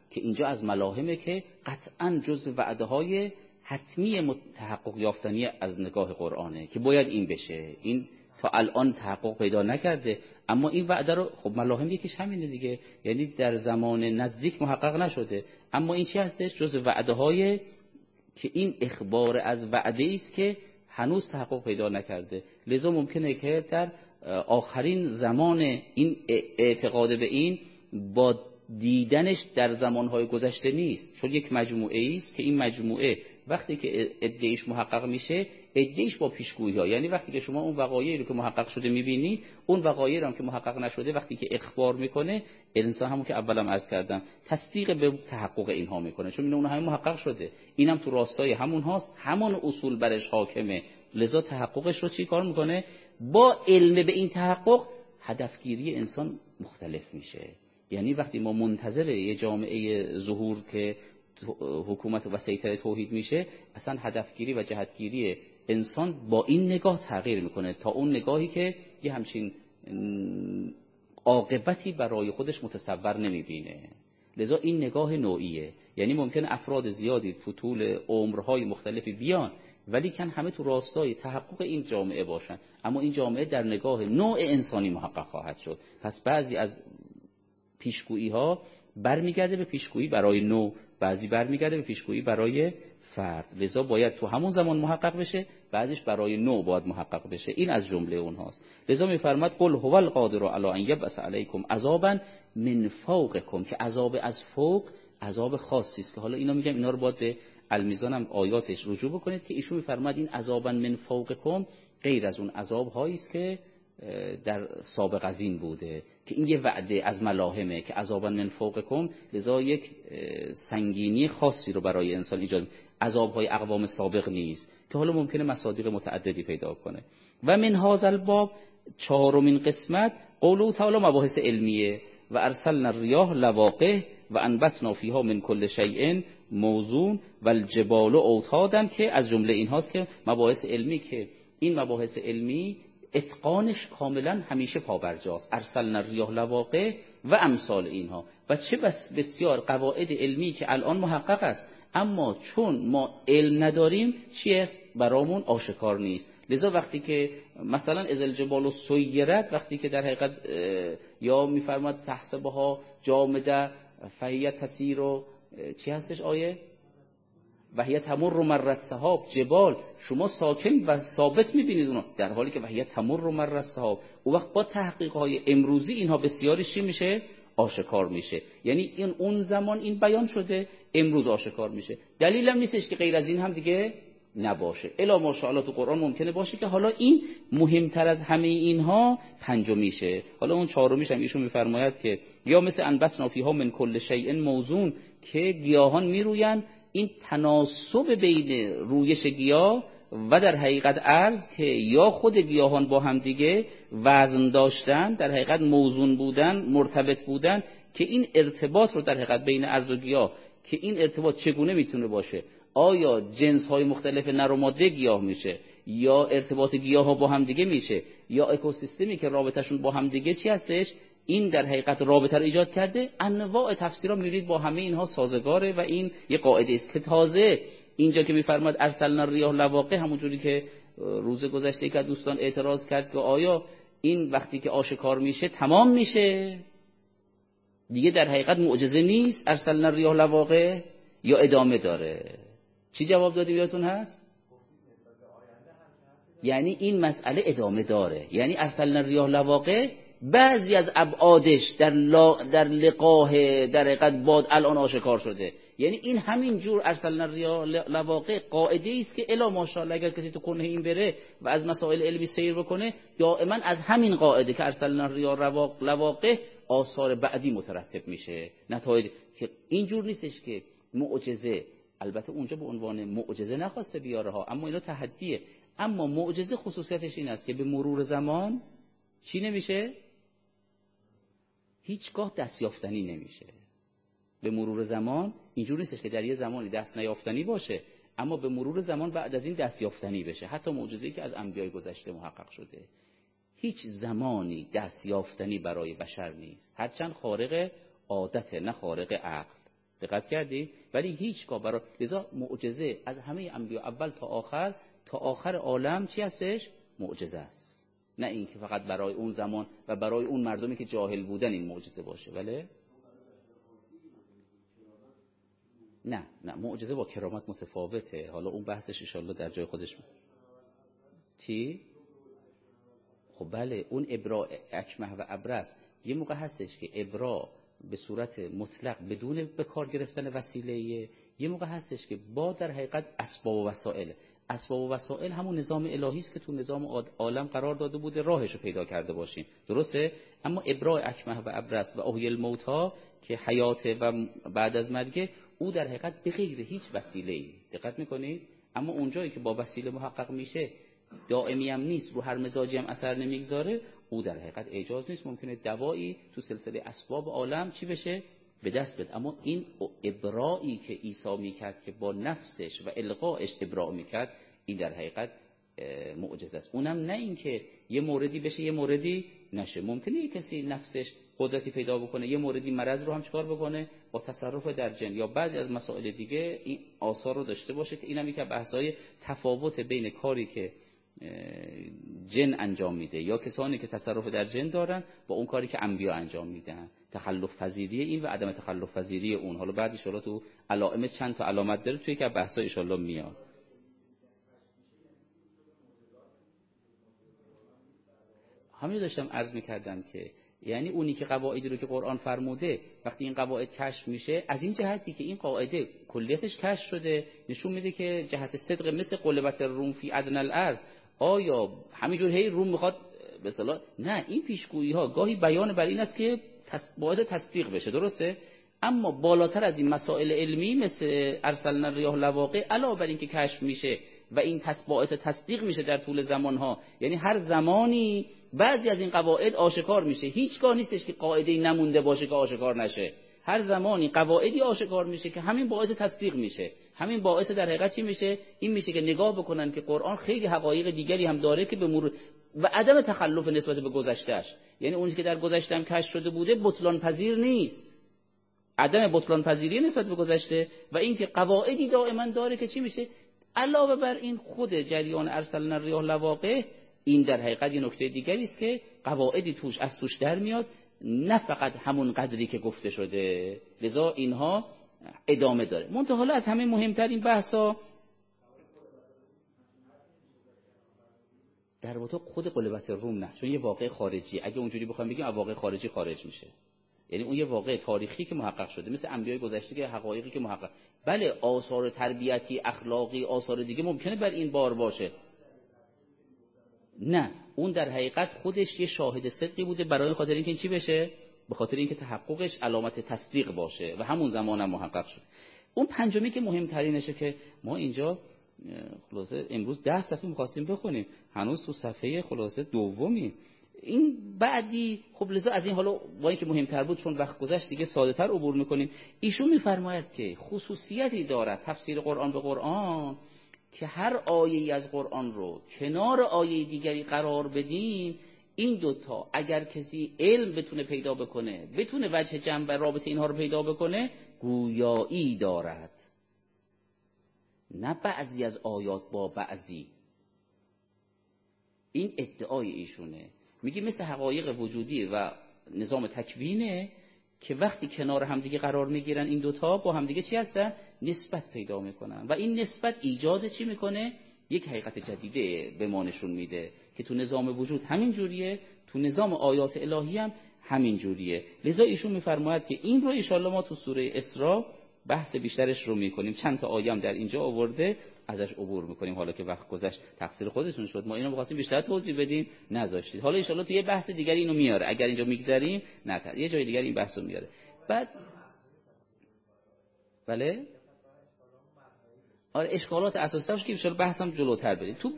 که اینجا از ملاهمه که قطعاً جز وعده‌های حتمی تحقق یافتنی از نگاه قرآنه که باید این بشه. این تا الان تحقق پیدا نکرده، اما این وعده رو خب ملاهم یکیش همینه دیگه، یعنی در زمان نزدیک محقق نشده، اما این چی هستش؟ جز وعده‌های که این اخبار از وعده است که هنوز تحقق پیدا نکرده. لذا ممکنه که در آخرین زمان این اعتقاد به این با دیدنش در زمانهای گذشته نیست، چون یک مجموعه است که این مجموعه وقتی که ادعیش محقق میشه، ادعیش با پیشگویی ها، یعنی وقتی که شما اون وقایعی رو که محقق شده میبینی، اون وقایعی رو هم که محقق نشده وقتی که اخبار میکنه، انسان همون که اولم عرض کردم تصدیق به تحقق اینها میکنه، چون اون هم محقق شده، اینم تو راستای همون هاست، همون اصول برش حاکمه. لذا تحققش رو چی کار میکنه؟ با علم به این تحقق هدفگیری انسان مختلف میشه. یعنی وقتی ما منتظر یه جامعه ظهور که حکومت و سیطره توحید میشه، اصلا هدفگیری و جهتگیری انسان با این نگاه تغییر میکنه تا اون نگاهی که یه همچین عاقبتی برای خودش متصور نمیبینه. لذا این نگاه نوعیه، یعنی ممکن افراد زیادی تو طول عمرهای مختلفی بیان ولی کن همه تو راستای تحقق این جامعه باشن، اما این جامعه در نگاه نوع انسانی محقق خواهد شد. پس بعضی از پیشگویی ها برمیگرده به پیشگویی برای نوع، بعضی برمیگرده به پیشگویی برای فرد. لذا باید تو همون زمان محقق بشه، بعضیش برای نوع باید محقق بشه. این از جمله اونهاست. لذا میفرماد قل هو القادر علی ان یبعث علیکم عذابا من فوقکم، که عذاب از فوق عذاب خاصی است که حالا اینا میگم اینا رو باید به المیزان هم آیاتش رجوع بکنید که ایشون میفرماد این عذابا من فوقکم غیر از اون عذاب هایی است که در سابق از این بوده، که این یه وعده از ملاهمه که عذابا من فوقکم، لذا یک سنگینی خاصی رو برای انسان ایجاد، عذاب‌های اقوام سابق نیست که حالا ممکنه مصادیق متعددی پیدا کنه. و من هذا الباب چهارمین قسمت قوله تعالی مباحث علمیه و ارسلنا الرياح لواقح و انبتنا فیها من کل شیء موزون و الجبال اوتادا، که از جمله این هاست که مباحث علمی، که این مباحث علمی اتقانش کاملا همیشه پابرجاست. ارسلنا الرياح لواقح و امثال اینها، و چه بس بسیار قواعد علمی که الان محقق است، اما چون ما علم نداریم چی است برامون آشکار نیست. لذا وقتی که مثلا اذا الجبال سیرت، وقتی که در حقیقت یا میفرماد تحسبها جامده فهی تسیر، چی هستش آیه؟ وهی تمر مر السحاب، جبال شما ساکن و ثابت میبینید اونها، در حالی که وهی تمر مر السحاب، اون وقت با تحقیقهای امروزی اینها بسیارش چی میشه؟ آشکار میشه. یعنی این اون زمان این بیان شده، امروز آشکار میشه. دلیلم نیستش که غیر از این هم دیگه نباشه، الا ماشاءالله تو قرآن ممکنه باشه که حالا این مهمتر از همه اینها پنجمیشه. حالا اون چهارمیش هم ایشون میفرماید که یا مثل انبتنا فیها من کل شیء موزون، که گیاهان میروین، این تناسب بین رویش گیاه و در حقیقت ارز که یا خود گیاهان با هم دیگه وزن داشتن، در حقیقت موزون بودن، مرتبط بودن، که این ارتباط رو در حقیقت بین ارز و گیاه، که این ارتباط چگونه میتونه باشه؟ آیا جنس های مختلف نر و ماده گیاه میشه، یا ارتباط گیاه ها با هم دیگه میشه، یا اکوسیستمی که رابطهشون با هم دیگه چی هستش؟ این در حقیقت رابطه رو ایجاد کرده. انواع تفسیرها میرید با همه اینها سازگاره و این یه قاعده است که تازه اینجا که میفرماد ارسلنا الرياح لواقح، همونجوری که روز گذشته که دوستان اعتراض کرد که آیا این وقتی که آشکار میشه تمام میشه دیگه در حقیقت معجزه نیست ارسلنا الرياح لواقح، یا ادامه داره؟ چی جواب دادیم یادتون هست؟ یعنی این مسئله ادامه داره، یعنی ارسلنا الرياح لواقح بعضی از ابعادش در لقاه در حقیقت باد الان آشکار شده. یعنی این همین جور ارسلنا الرياح لواقح قاعده است که الا ماشاءالله اگر کسی تو کنه این بره و از مسائل علمی سیر بکنه، دائما از همین قاعده که ارسلنا الرياح لواقح آثار بعدی مترتب میشه، نتایج. که اینجور نیستش که معجزه، البته اونجا به عنوان معجزه نخواسته بیاره ها، اما اینا تحدیه. اما معجزه خصوصیتش این است که به مرور زمان چی نمیشه؟ هیچگاه دستیافتنی نمیشه. به مرور زمان اینجور نیستش که در یه زمانی دست نیافتنی باشه، اما به مرور زمان بعد از این دستیافتنی بشه. حتی معجزه‌ای که از انبیای گذشته محقق شده، هیچ زمانی دستیافتنی برای بشر نیست، هرچند خارق عادت، نه خارق عقل. دقت کردید؟ ولی هیچگاه برای لذا معجزه از همه انبیا اول تا آخر عالم چی هستش؟ معجزه است. نه اینکه فقط برای اون زمان و برای اون مردمی که جاهل بودن این معجزه باشه. ولی نه معجزه با کرامت متفاوته. حالا اون بحثش ان شاءالله در جای خودش چی؟ خب بله، اون ابراء اکمه و ابرص یه موقع هستش که ابراء به صورت مطلق بدون به کار گرفتن وسیله، یه موقع هستش که با در حقیقت اسباب و وسائل. اسباب و وسائل همون نظام الهی است که تو نظام عالم قرار داده بوده، راهش رو پیدا کرده باشیم، درسته؟ اما ابراء اکمه و ابرص و احیی الموتی که حیات و بعد از مرگ، او در حقیقت به غیر هیچ وسیله‌ای. دقت می‌کنید؟ اما اونجایی که با وسیله محقق میشه، دائمی هم نیست، رو هر مزاجی هم اثر نمیگذاره، او در حقیقت اجاز نیست. ممکنه دوایی تو سلسله اسباب عالم چی بشه؟ به دست بده. اما این ابرائی که عیسی میکرد که با نفسش و القاش ابراء میکرد، این در حقیقت معجزه است. اونم نه این که یه موردی بشه یه موردی نشه. ممکنه یه کسی نفسش قدرتی پیدا بکنه، یه موردی مرض رو هم چکار بکنه با تصرف در جن یا بعضی از مسائل دیگه این آثار رو داشته باشه، که اینم یک بحث‌های تفاوت بین کاری که جن انجام میده یا کسانی که تصرف در جن دارن با اون کاری که انبیا انجام میدن، تخلف پذیری این و عدم تخلف پذیری اون. حالا بعد ان شاءالله تو علائم چند تا علامت داره توی که بحثا ان شاءالله میاد. همین داشتم عرض میکردم که یعنی اونی که قواعدی رو که قرآن فرموده وقتی این قواعد کشف میشه، از این جهتی که این قاعده کلیتش کشف شده، نشون میده که جهت صدق مثل قلبت الروم فی ادنی الارض، آیا همینجور هی روم میخواد به اصطلاح؟ نه، این پیشگویی ها گاهی بیان بر این است که باعث تصدیق بشه، درسته؟ اما بالاتر از این مسائل علمی مثل ارسلنا الریاح لواقع، علاوه بر این که کشف میشه و این باعث تصدیق میشه در طول زمانها، یعنی هر زمانی بعضی از این قواعد آشکار میشه. هیچگاه نیستش که قاعده‌ای نمونده باشه که آشکار نشه. هر زمانی قواعدی آشکار میشه که همین باعث تصدیق میشه. همین باعث در حقیقت چی میشه؟ این میشه که نگاه بکنن که قرآن خیلی حقایق دیگری هم داره که به مرور و عدم تخلف نسبت به گذشتهش، یعنی اونی که در گذشته هم کشف شده بوده بطلان پذیر نیست، عدم بطلان پذیری نسبت به گذشته، و اینکه قواعدی دائما داره که چی میشه. علاوه بر این خود جریان ارسلنا الریاح لواقع، این در حقیقت یه نکته دیگری است که قواعدی توش در میاد، نه فقط همون قدری که گفته شده. لذا اینها ادامه داره. منتها حالا از همه مهمتر این بحثا در واقع خود قلبت روم نه، چون یه واقع خارجی، اگه اونجوری بخوایم بگیم واقع خارجی خارج میشه، یعنی اون یه واقع تاریخی که محقق شده، مثل انبیای گذشته که حقایقی که محقق. بله آثار تربیتی، اخلاقی، آثار دیگه ممکنه بر این بار باشه. نه، اون در حقیقت خودش یه شاهد صدقی بوده برای خاطر اینکه این چی بشه، به خاطر اینکه تحققش علامت تصدیق باشه و همون زمان هم محقق شد. اون پنجمی که مهمترینشه که ما اینجا خلاصه امروز 10 صفحه می‌خواستیم بخونیم، هنوز تو صفحه خلاصه دومی. این بعدی خب لذا از این حالا با اینکه مهمتر بود چون وقت گذشت دیگه ساده‌تر عبور می‌کنیم. ایشون می‌فرماید که خصوصیتی دارد تفسیر قرآن به قرآن که هر آیه‌ای از قرآن رو کنار آیه دیگری قرار بدیم، این دوتا اگر کسی علم بتونه پیدا بکنه، بتونه وجه جمع و رابطه اینها رو پیدا بکنه، گویایی دارد. نه بعضی از آیات با بعضی. این ادعای ایشونه. میگه مثل حقایق وجودی و نظام تکوینه که وقتی کنار همدیگه قرار میگیرن این دوتا با همدیگه چی هستن؟ نسبت پیدا میکنن و این نسبت ایجاد چی میکنه؟ یک حقیقت جدیده به ما نشون میده که تو نظام وجود همین جوریه، تو نظام آیات الهی هم همین جوریه. لذا ایشون میفرماید که این رو ان شاءالله ما تو سوره اسراء بحث بیشترش رو میکنیم. چند تا آیه هم در اینجا آورده، ازش عبور میکنیم. حالا که وقت گذشت تقصیر خودتون شد، ما اینو می‌خواستیم بیشتر توضیح بدیم نذاشتید. حالا ان شاءالله تو یه بحث دیگری اینو میاره، اگر اینجا میگذریم نه یه جای دیگه این بحثو میاره. بعد بله آره اشکالات اساسیش که ان شاءالله بحثم جلوتر بریم. تو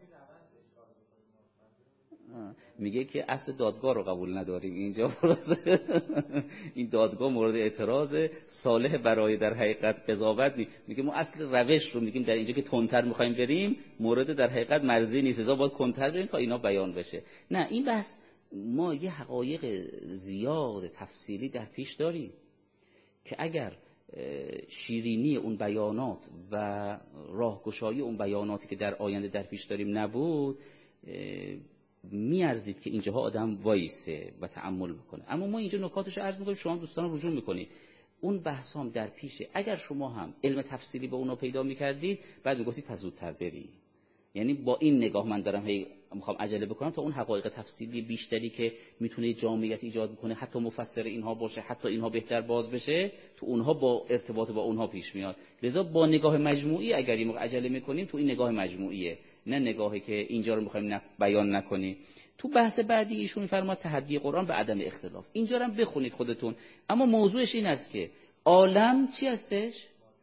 میگه که اصل دادگاه رو قبول نداریم اینجا. این دادگاه مورد اعتراض، صالح برای در حقیقت قضاوت نیست. میگه ما اصل روش رو میگیم در اینجا که تندتر میخوایم بریم، مورد در حقیقت مرزی نیست، لذا باید کندتر بریم تا اینا بیان بشه. نه این بحث ما یه حقایق زیاد تفصیلی در پیش داریم که اگر شیرینی اون بیانات و راهگشایی اون بیاناتی که در آینده در پیش داریم نبود، میارزید که اینجاها آدم وایسه و تأمل بکنه. اما ما اینجا نکاتش عرض می‌کنیم، شما دوستان رجوع می‌کنید. اون بحث هم در پیشه. اگر شما هم علم تفصیلی به اونا پیدا می‌کردید، بعد می‌گفتید پس زودتر بری. یعنی با این نگاه من دارم میخوام عجله بکنم تا اون حقایق تفصیلی بیشتری که میتونه جامعیت ایجاد بکنه، حتی مفسر اینها باشه، حتی اینها بهتر باز بشه، تو اونها با ارتباط با اونها پیش میاد. لذا با نگاه مجموعی اگر این موقع عجله میکنیم، تو این نگاه مجموعیه، نه نگاهی که اینجا رو میخوایم بیان نکنیم. تو بحث بعدی ایشون میفرماد تحدی قرآن به عدم اختلاف. اینجا رو هم بخونید خودتون. اما موضوعش این است که عالم چی هستش؟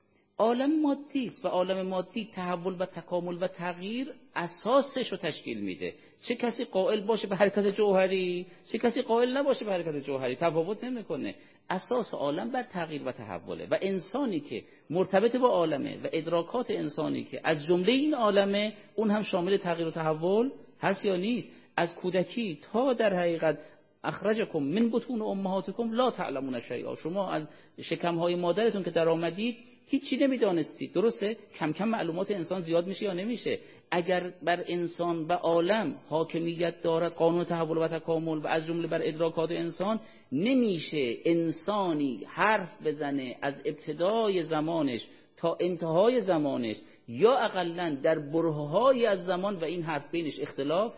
عالم مادی است و عالم مادی تحول و تکامل و تغییر اساسش رو تشکیل میده. چه کسی قائل باشه به حرکت جوهری، چه کسی قائل نباشه به حرکت جوهری، تفاوت نمیکنه. اساس عالم بر تغییر و تحوله و انسانی که مرتبط با عالمه و ادراکات انسانی که از جمله این عالمه، اون هم شامل تغییر و تحول هست یا نیست؟ از کودکی تا در حقیقت اخرجکم من بطون امهاتکم لا تعلمون شیئا، شما از شکم‌های مادرتون که در آمدید هیچی نمیدانستید. درسته؟ کم کم معلومات انسان زیاد میشه یا نمیشه؟ اگر بر انسان و عالم حاکمیت دارد قانون تحول و تکامل و از جمله بر ادراکات انسان، نمیشه انسانی حرف بزنه از ابتدای زمانش تا انتهای زمانش یا اقلن در برهه‌های از زمان و این حرف بینش اختلاف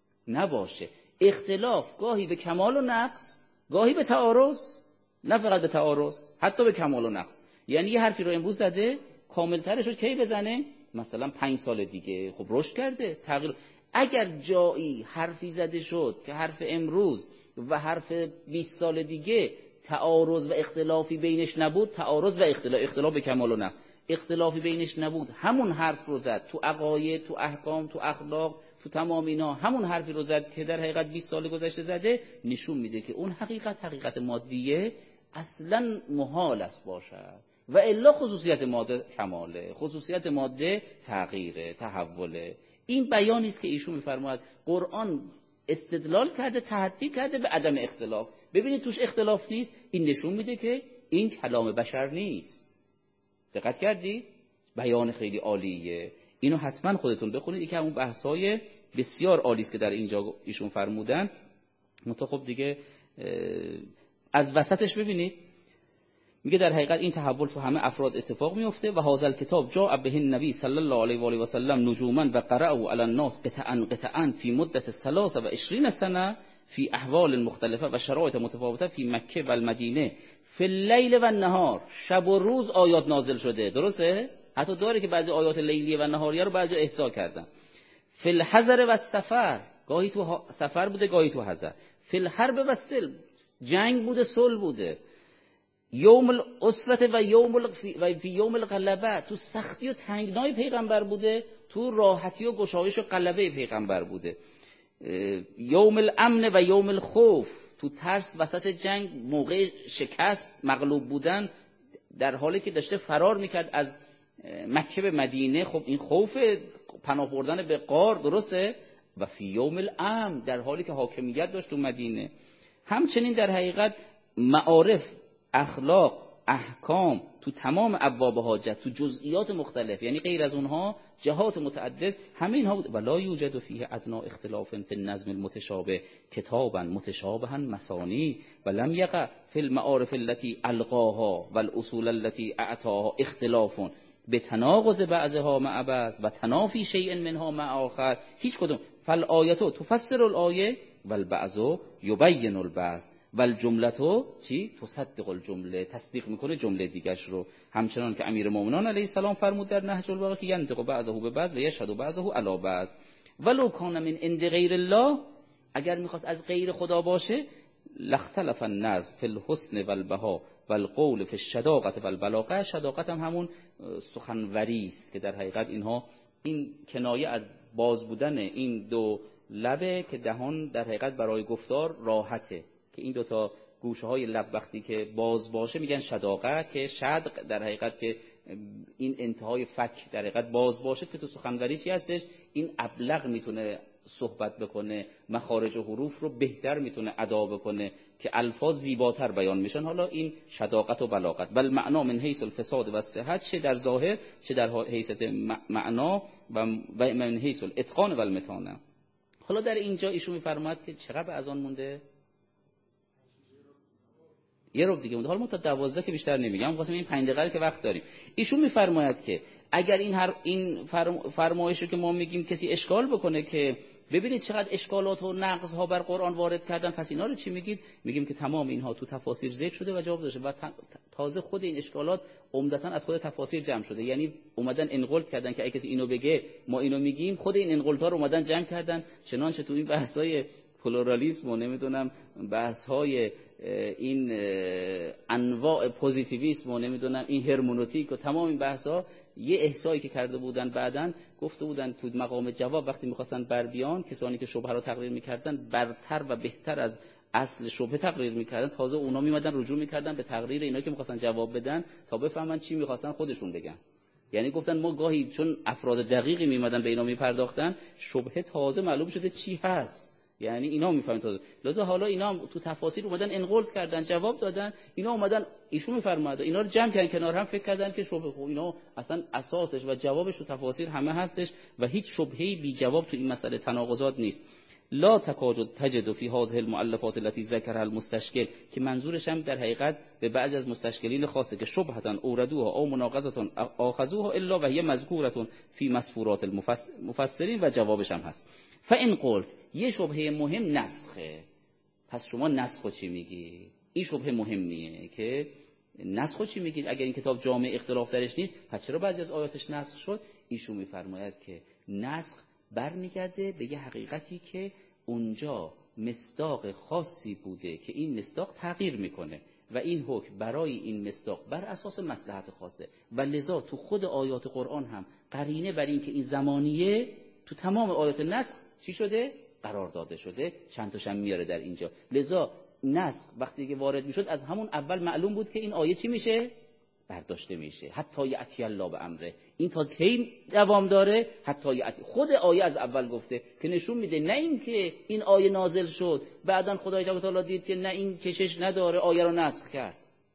نباشه. اختلاف گاهی به کمال و نقص، گاهی به تعارض، نه فقط به تعارض، حتی به کمال و نقص. یعنی یه حرفی رو امروز زده، کاملترش رو کی بزنه؟ مثلا 5 سال دیگه. خب رشد کرده، تغییر. اگر جایی حرفی زده شد که حرف امروز و حرف 20 سال دیگه تعارض و اختلافی بینش نبود، تعارض و اختلاف به کمال و نقص، اختلافی بینش نبود، همون حرف رو زد تو عقاید، تو احکام، تو اخلاق، تو تمام اینا همون حرفی رو زد که در حقیقت 20 سال گذشته زده، نشون میده که اون حقیقت مادیه اصلا محال است باشد و الا خصوصیت ماده کماله، خصوصیت ماده تغییره، تحوله. این بیانی است که ایشون میفرماید قرآن استدلال کرده، تحدی کرده به عدم اختلاف. ببینید توش اختلاف نیست، این نشون میده که این کلام بشر نیست. دقت کردید؟ بیان خیلی عالیه. اینو حتما خودتون بخونید. یکی همون بحث‌های بسیار عالی است که در اینجا ایشون فرمودن. خب دیگه از وسطش ببینید، میگه در حقیقت این تحول تو همه افراد اتفاق میفته و هذا الکتاب جاء به النبی صلی الله علیه و آله و سلم نجوما و قرأوا علی الناس قطعا فی مدت 23 سنه فی احوال مختلفه و شرایط متفاوته فی مکه و المدینه فی اللیل و النهار. شب و روز آیات نازل شده. درسته؟ حتی داره که بعضی آیات لیلیه و نهاریه رو بعضی احصا کردن. فی الحضر و السفر، گاهی تو سفر بوده گاهی تو حضر. فی الحرب و السلم، جنگ بوده صلح بوده. یوم الاسرت و یوم الغلبه، تو سختی و تنگنای پیغمبر بوده، تو راحتی و گشایش و غلبه پیغمبر بوده. یوم الامن و یوم الخوف، تو ترس وسط جنگ، موقع شکست مغلوب بودن، در حالی که داشته فرار میکرد از مکه به مدینه. خب این خوف پناه بردن به غار، درسته؟ و فی یوم الامن، در حالی که حاکمیت داشت تو مدینه. همچنین در حقیقت معارف، اخلاق، احکام تو تمام ابواب حاجت، تو جزئیات مختلف، یعنی غیر از اونها جهات متعدد، همه اینها بود. ولا یوجد فیه ادنا اختلاف فی النظم المتشابه کتابا متشابها مثانی ولم یقع فی المعارف التي القاها والاصول التي اعطاها اختلاف بتناقض بعضها مع بعض و تنافی شیء منها مع آخر. هیچ کدوم. فالآیاتو تفسر الآیه والبعض یبین البعض والجملتو چی؟ تصدق الجمله، تصدیق میکنه جمله دیگرش رو. همچنان که امیرالمومنین علیه السلام فرمود در نهج البلاغه که ینطق بعضه به بعض و یشهد بعضه علی بعض ولو کان من عند غیر الله، اگر میخواست از غیر خدا باشه، لاختلف النظم فی الحسن والبها والقول فی الشداقه والبلاغه. شداقت هم همون سخنوری است که در حقیقت اینها، این کنایه از باز بودن این دو لبه که دهان در حقیقت برای گفتار راحته، که این دو تا گوشه های لب وقتی که باز باشه میگن شداقه، که شدق در حقیقت که این انتهای فک در حقیقت باز باشه، که تو سخنوری چی هستش؟ این ابلغ میتونه صحبت بکنه، مخارج و حروف رو بهتر میتونه ادا بکنه که الفاظ زیباتر بیان میشن. حالا این شداقت و بلاغت. بل معنا من حیث الفساد و صحت، چه در ظاهر چه در حیثیت معنا و من حیث الاتقان و المتانه. حالا در اینجا ایشون میفرماید که چقدر اذان مونده؟ یه ربع دیگه مونده. حالا ما تا 12 که بیشتر نمیگم، واسه این 5 دقیقه که وقت داریم. ایشون میفرماید که اگر این فرمایش رو که ما میگیم کسی اشکال بکنه که ببینید چقدر اشکالات و نقض ها بر قرآن وارد کردن، پس اینا رو چی میگید؟ میگیم که تمام اینها تو تفاسیر ذکر شده و جواب داده و تازه خود این اشکالات عمدتاً از خود تفاسیر جمع شده. یعنی اومدن انقل کردن که اگه کسی اینو بگه ما اینو میگیم، خود این انقلات رو اومدن جمع کردن. چنانچه تو این بحث‌های پلورالیسم و نمیدونم بحث‌های این انواع پوزیتیویسم و نمیدونم این هرمونوتیک و تمام این بحث‌ها یه احصایی که کرده بودن بعدن گفته بودن تو مقام جواب وقتی می‌خواستن بر بیان، کسانی که شبهه رو تقریر می‌کردن برتر و بهتر از اصل شبهه تقریر می‌کردن، تازه اونا می‌اومدن رجوع می‌کردن به تقریر اینا که می‌خواستن جواب بدن تا بفهمن چی می‌خواستن خودشون بگن. یعنی گفتن ما گاهی چون افراد دقیقی می‌اومدن به اینا می‌پرداختن، شبهه تازه معلوم شده چی هست. یعنی اینا میفهمن تازه. لذا حالا اینا تو تفاسیر اومدن انقل کردن، جواب دادن. اینا اومدن ایشون میفرماید اینا رو جمع کردن کنار هم، فکر کردن که شبهه اینا اصلا اساسش و جوابش تو تفاسیر همه هستش و هیچ شبهه‌ای بی جواب تو این مسئله تناقضات نیست. لا تجد فی هذه المؤلفات التي ذکرها المستشکل، که منظورش هم در حقیقت به بعضی از مستشکلین خاصه که شبهه اوردوها او مناقضه اخذوها الا و هي مذکوره فی مسفورات المفسرین، و جوابش هم هست. فان قلت، یه شبهه مهم نسخه، پس شما نسخو چی میگی؟ این شبهه مهمیه که نسخو چی میگید؟ اگر این کتاب جامع اختلاف درش نیست، پس چرا بعضی از آیاتش نسخ شد؟ ایشون میفرماید که نسخ برمیگرده به یه حقیقتی که اونجا مصداق خاصی بوده که این مصداق تغییر میکنه و این حکم برای این مصداق بر اساس مصلحت خاصه و لذا تو خود آیات قرآن هم قرینه بر این که این زمانیه تو تمام آیات نسخ چی شده؟ قرار داده شده. چند تاشم میاره در اینجا. لذا نسخ وقتی که وارد میشد از همون اول معلوم بود که این آیه چی میشه؟ برداشته میشه. حتی یأتی الله به امره، این تا کی دوام داره؟ حتی یأتی. خود آیه از اول گفته که نشون میده نه این که این آیه نازل شد بعدن خدای تعالی دید که نه این کشش نداره آیه رو نسخ کرد.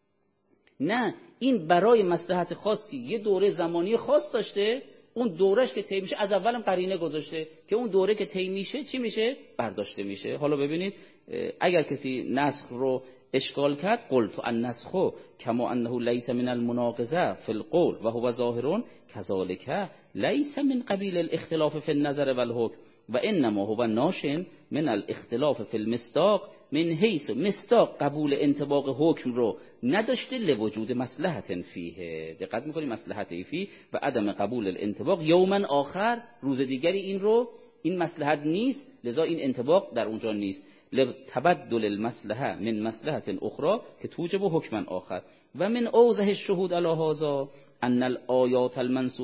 نه، این برای مصلحت خاصی یه دوره زمانی خاص داشته، اون دورش که طی میشه از اولم قرینه گذاشته که اون دوره که طی میشه چی میشه؟ برداشته میشه. حالا ببینید اگر کسی نسخ رو اشکال کرد، قلت النسخ کما انه لیس من المناقضه فی القول و هو ظاهر كذلك لیس من قبیل الاختلاف فی النظر والحکم و انما هو ناش من الاختلاف فی المصداق من حیث مصداق قبول انطباق حکم رو نداشته لوجود مصلحت فیه. دقت میکنیم مصلحتی فی و عدم قبول الانطباق یوما آخر، روز دیگری این مصلحت نیست، لذا این انطباق در اونجا نیست. لتبدل المصلحه من مصلحت اخرى که توجب حکما آخر. و من اوضح الشهود علی هذا ان الآیات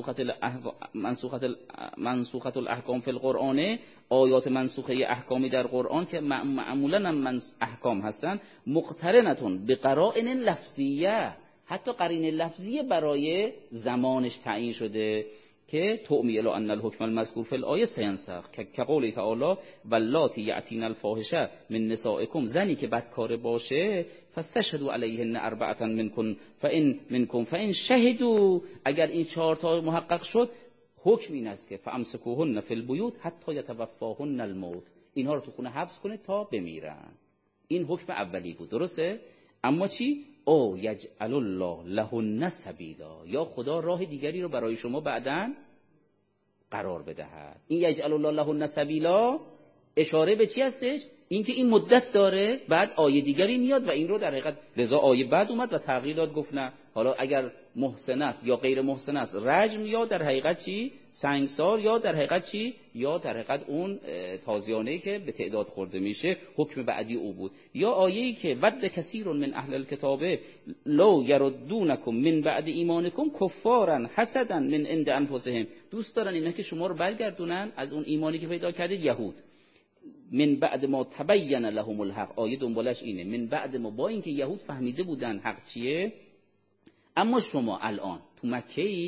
منسوخه الاحکام فی القرآن، آیات منسوخه احکامی در قرآن که معمولا هم احکام هستن، مقترنتون به قرائن لفظیه، حتی قرینه لفظیه برای زمانش تعیین شده که تؤمی الی ان الحکم المذکور فی الآیه سینسخ که قول تعالی واللاتی یأتین الفاحشه من نسائکم، زنی که بدکار باشه فاستشهدوا علیهن اربعه منکم فان شهدوا، اگر این 4 تا محقق شد حکم این است که فامسکوهن فی البیوت حتی یتوفاهن الموت، اینها رو تو خونه حبس کنید تا بمیرن. این حکم اولی بود، درسته؟ اما چی؟ او یجعل الله لهن سبیلا، یا خدا راه دیگری رو برای شما بعداً قرار بدهد. این یجعل الله لهن سبیلا اشاره به چی هستش؟ اینکه این مدت داره، بعد آیه دیگری میاد و این رو در حقیقت لذا آیه بعد اومد و تغییر داد، گفت نه حالا اگر محسن است یا غیر محسن است رجم، یا در حقیقت چی؟ سنگسار، یا در حقیقت چی؟ یا در حقیقت اون تازیانه‌ای که به تعداد خورده میشه حکم بعدی او بود. یا آیه‌ای که ود کثیر من اهل الکتاب لو یردونکم من بعد ایمانکم کفارا حسدا من عند انفسهم، دوست دارن اینا که شما رو برگردونن از اون ایمانی که پیدا کردید. یهود من بعد ما تبین لهم الحق، آیه دنبالش اینه من بعد ما، با اینکه یهود فهمیده بودن حق چیه، اما شما الان تو مکه اید،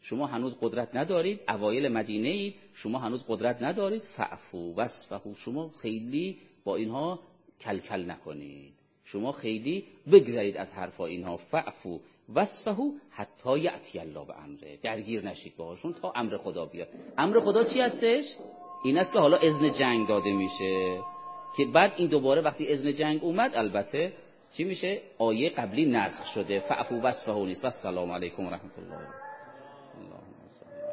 شما هنوز قدرت ندارید، اوایل مدینه اید، شما هنوز قدرت ندارید، فعفو وصفحو، شما خیلی با اینها کلکل نکنید، شما خیلی بگذرید از حرفا اینها، فعفو وصفحو حتی یأتی الله به امره، درگیر نشید باهاشون تا امر خدا بیاد. امر خدا چی هستش؟ این است که حالا اذن جنگ داده میشه، که بعد این دوباره وقتی اذن جنگ اومد البته چی میشه؟ آیه قبلی نسخ شده، فعفو وصفحو نیست. و السلام علیکم و رحمت الله.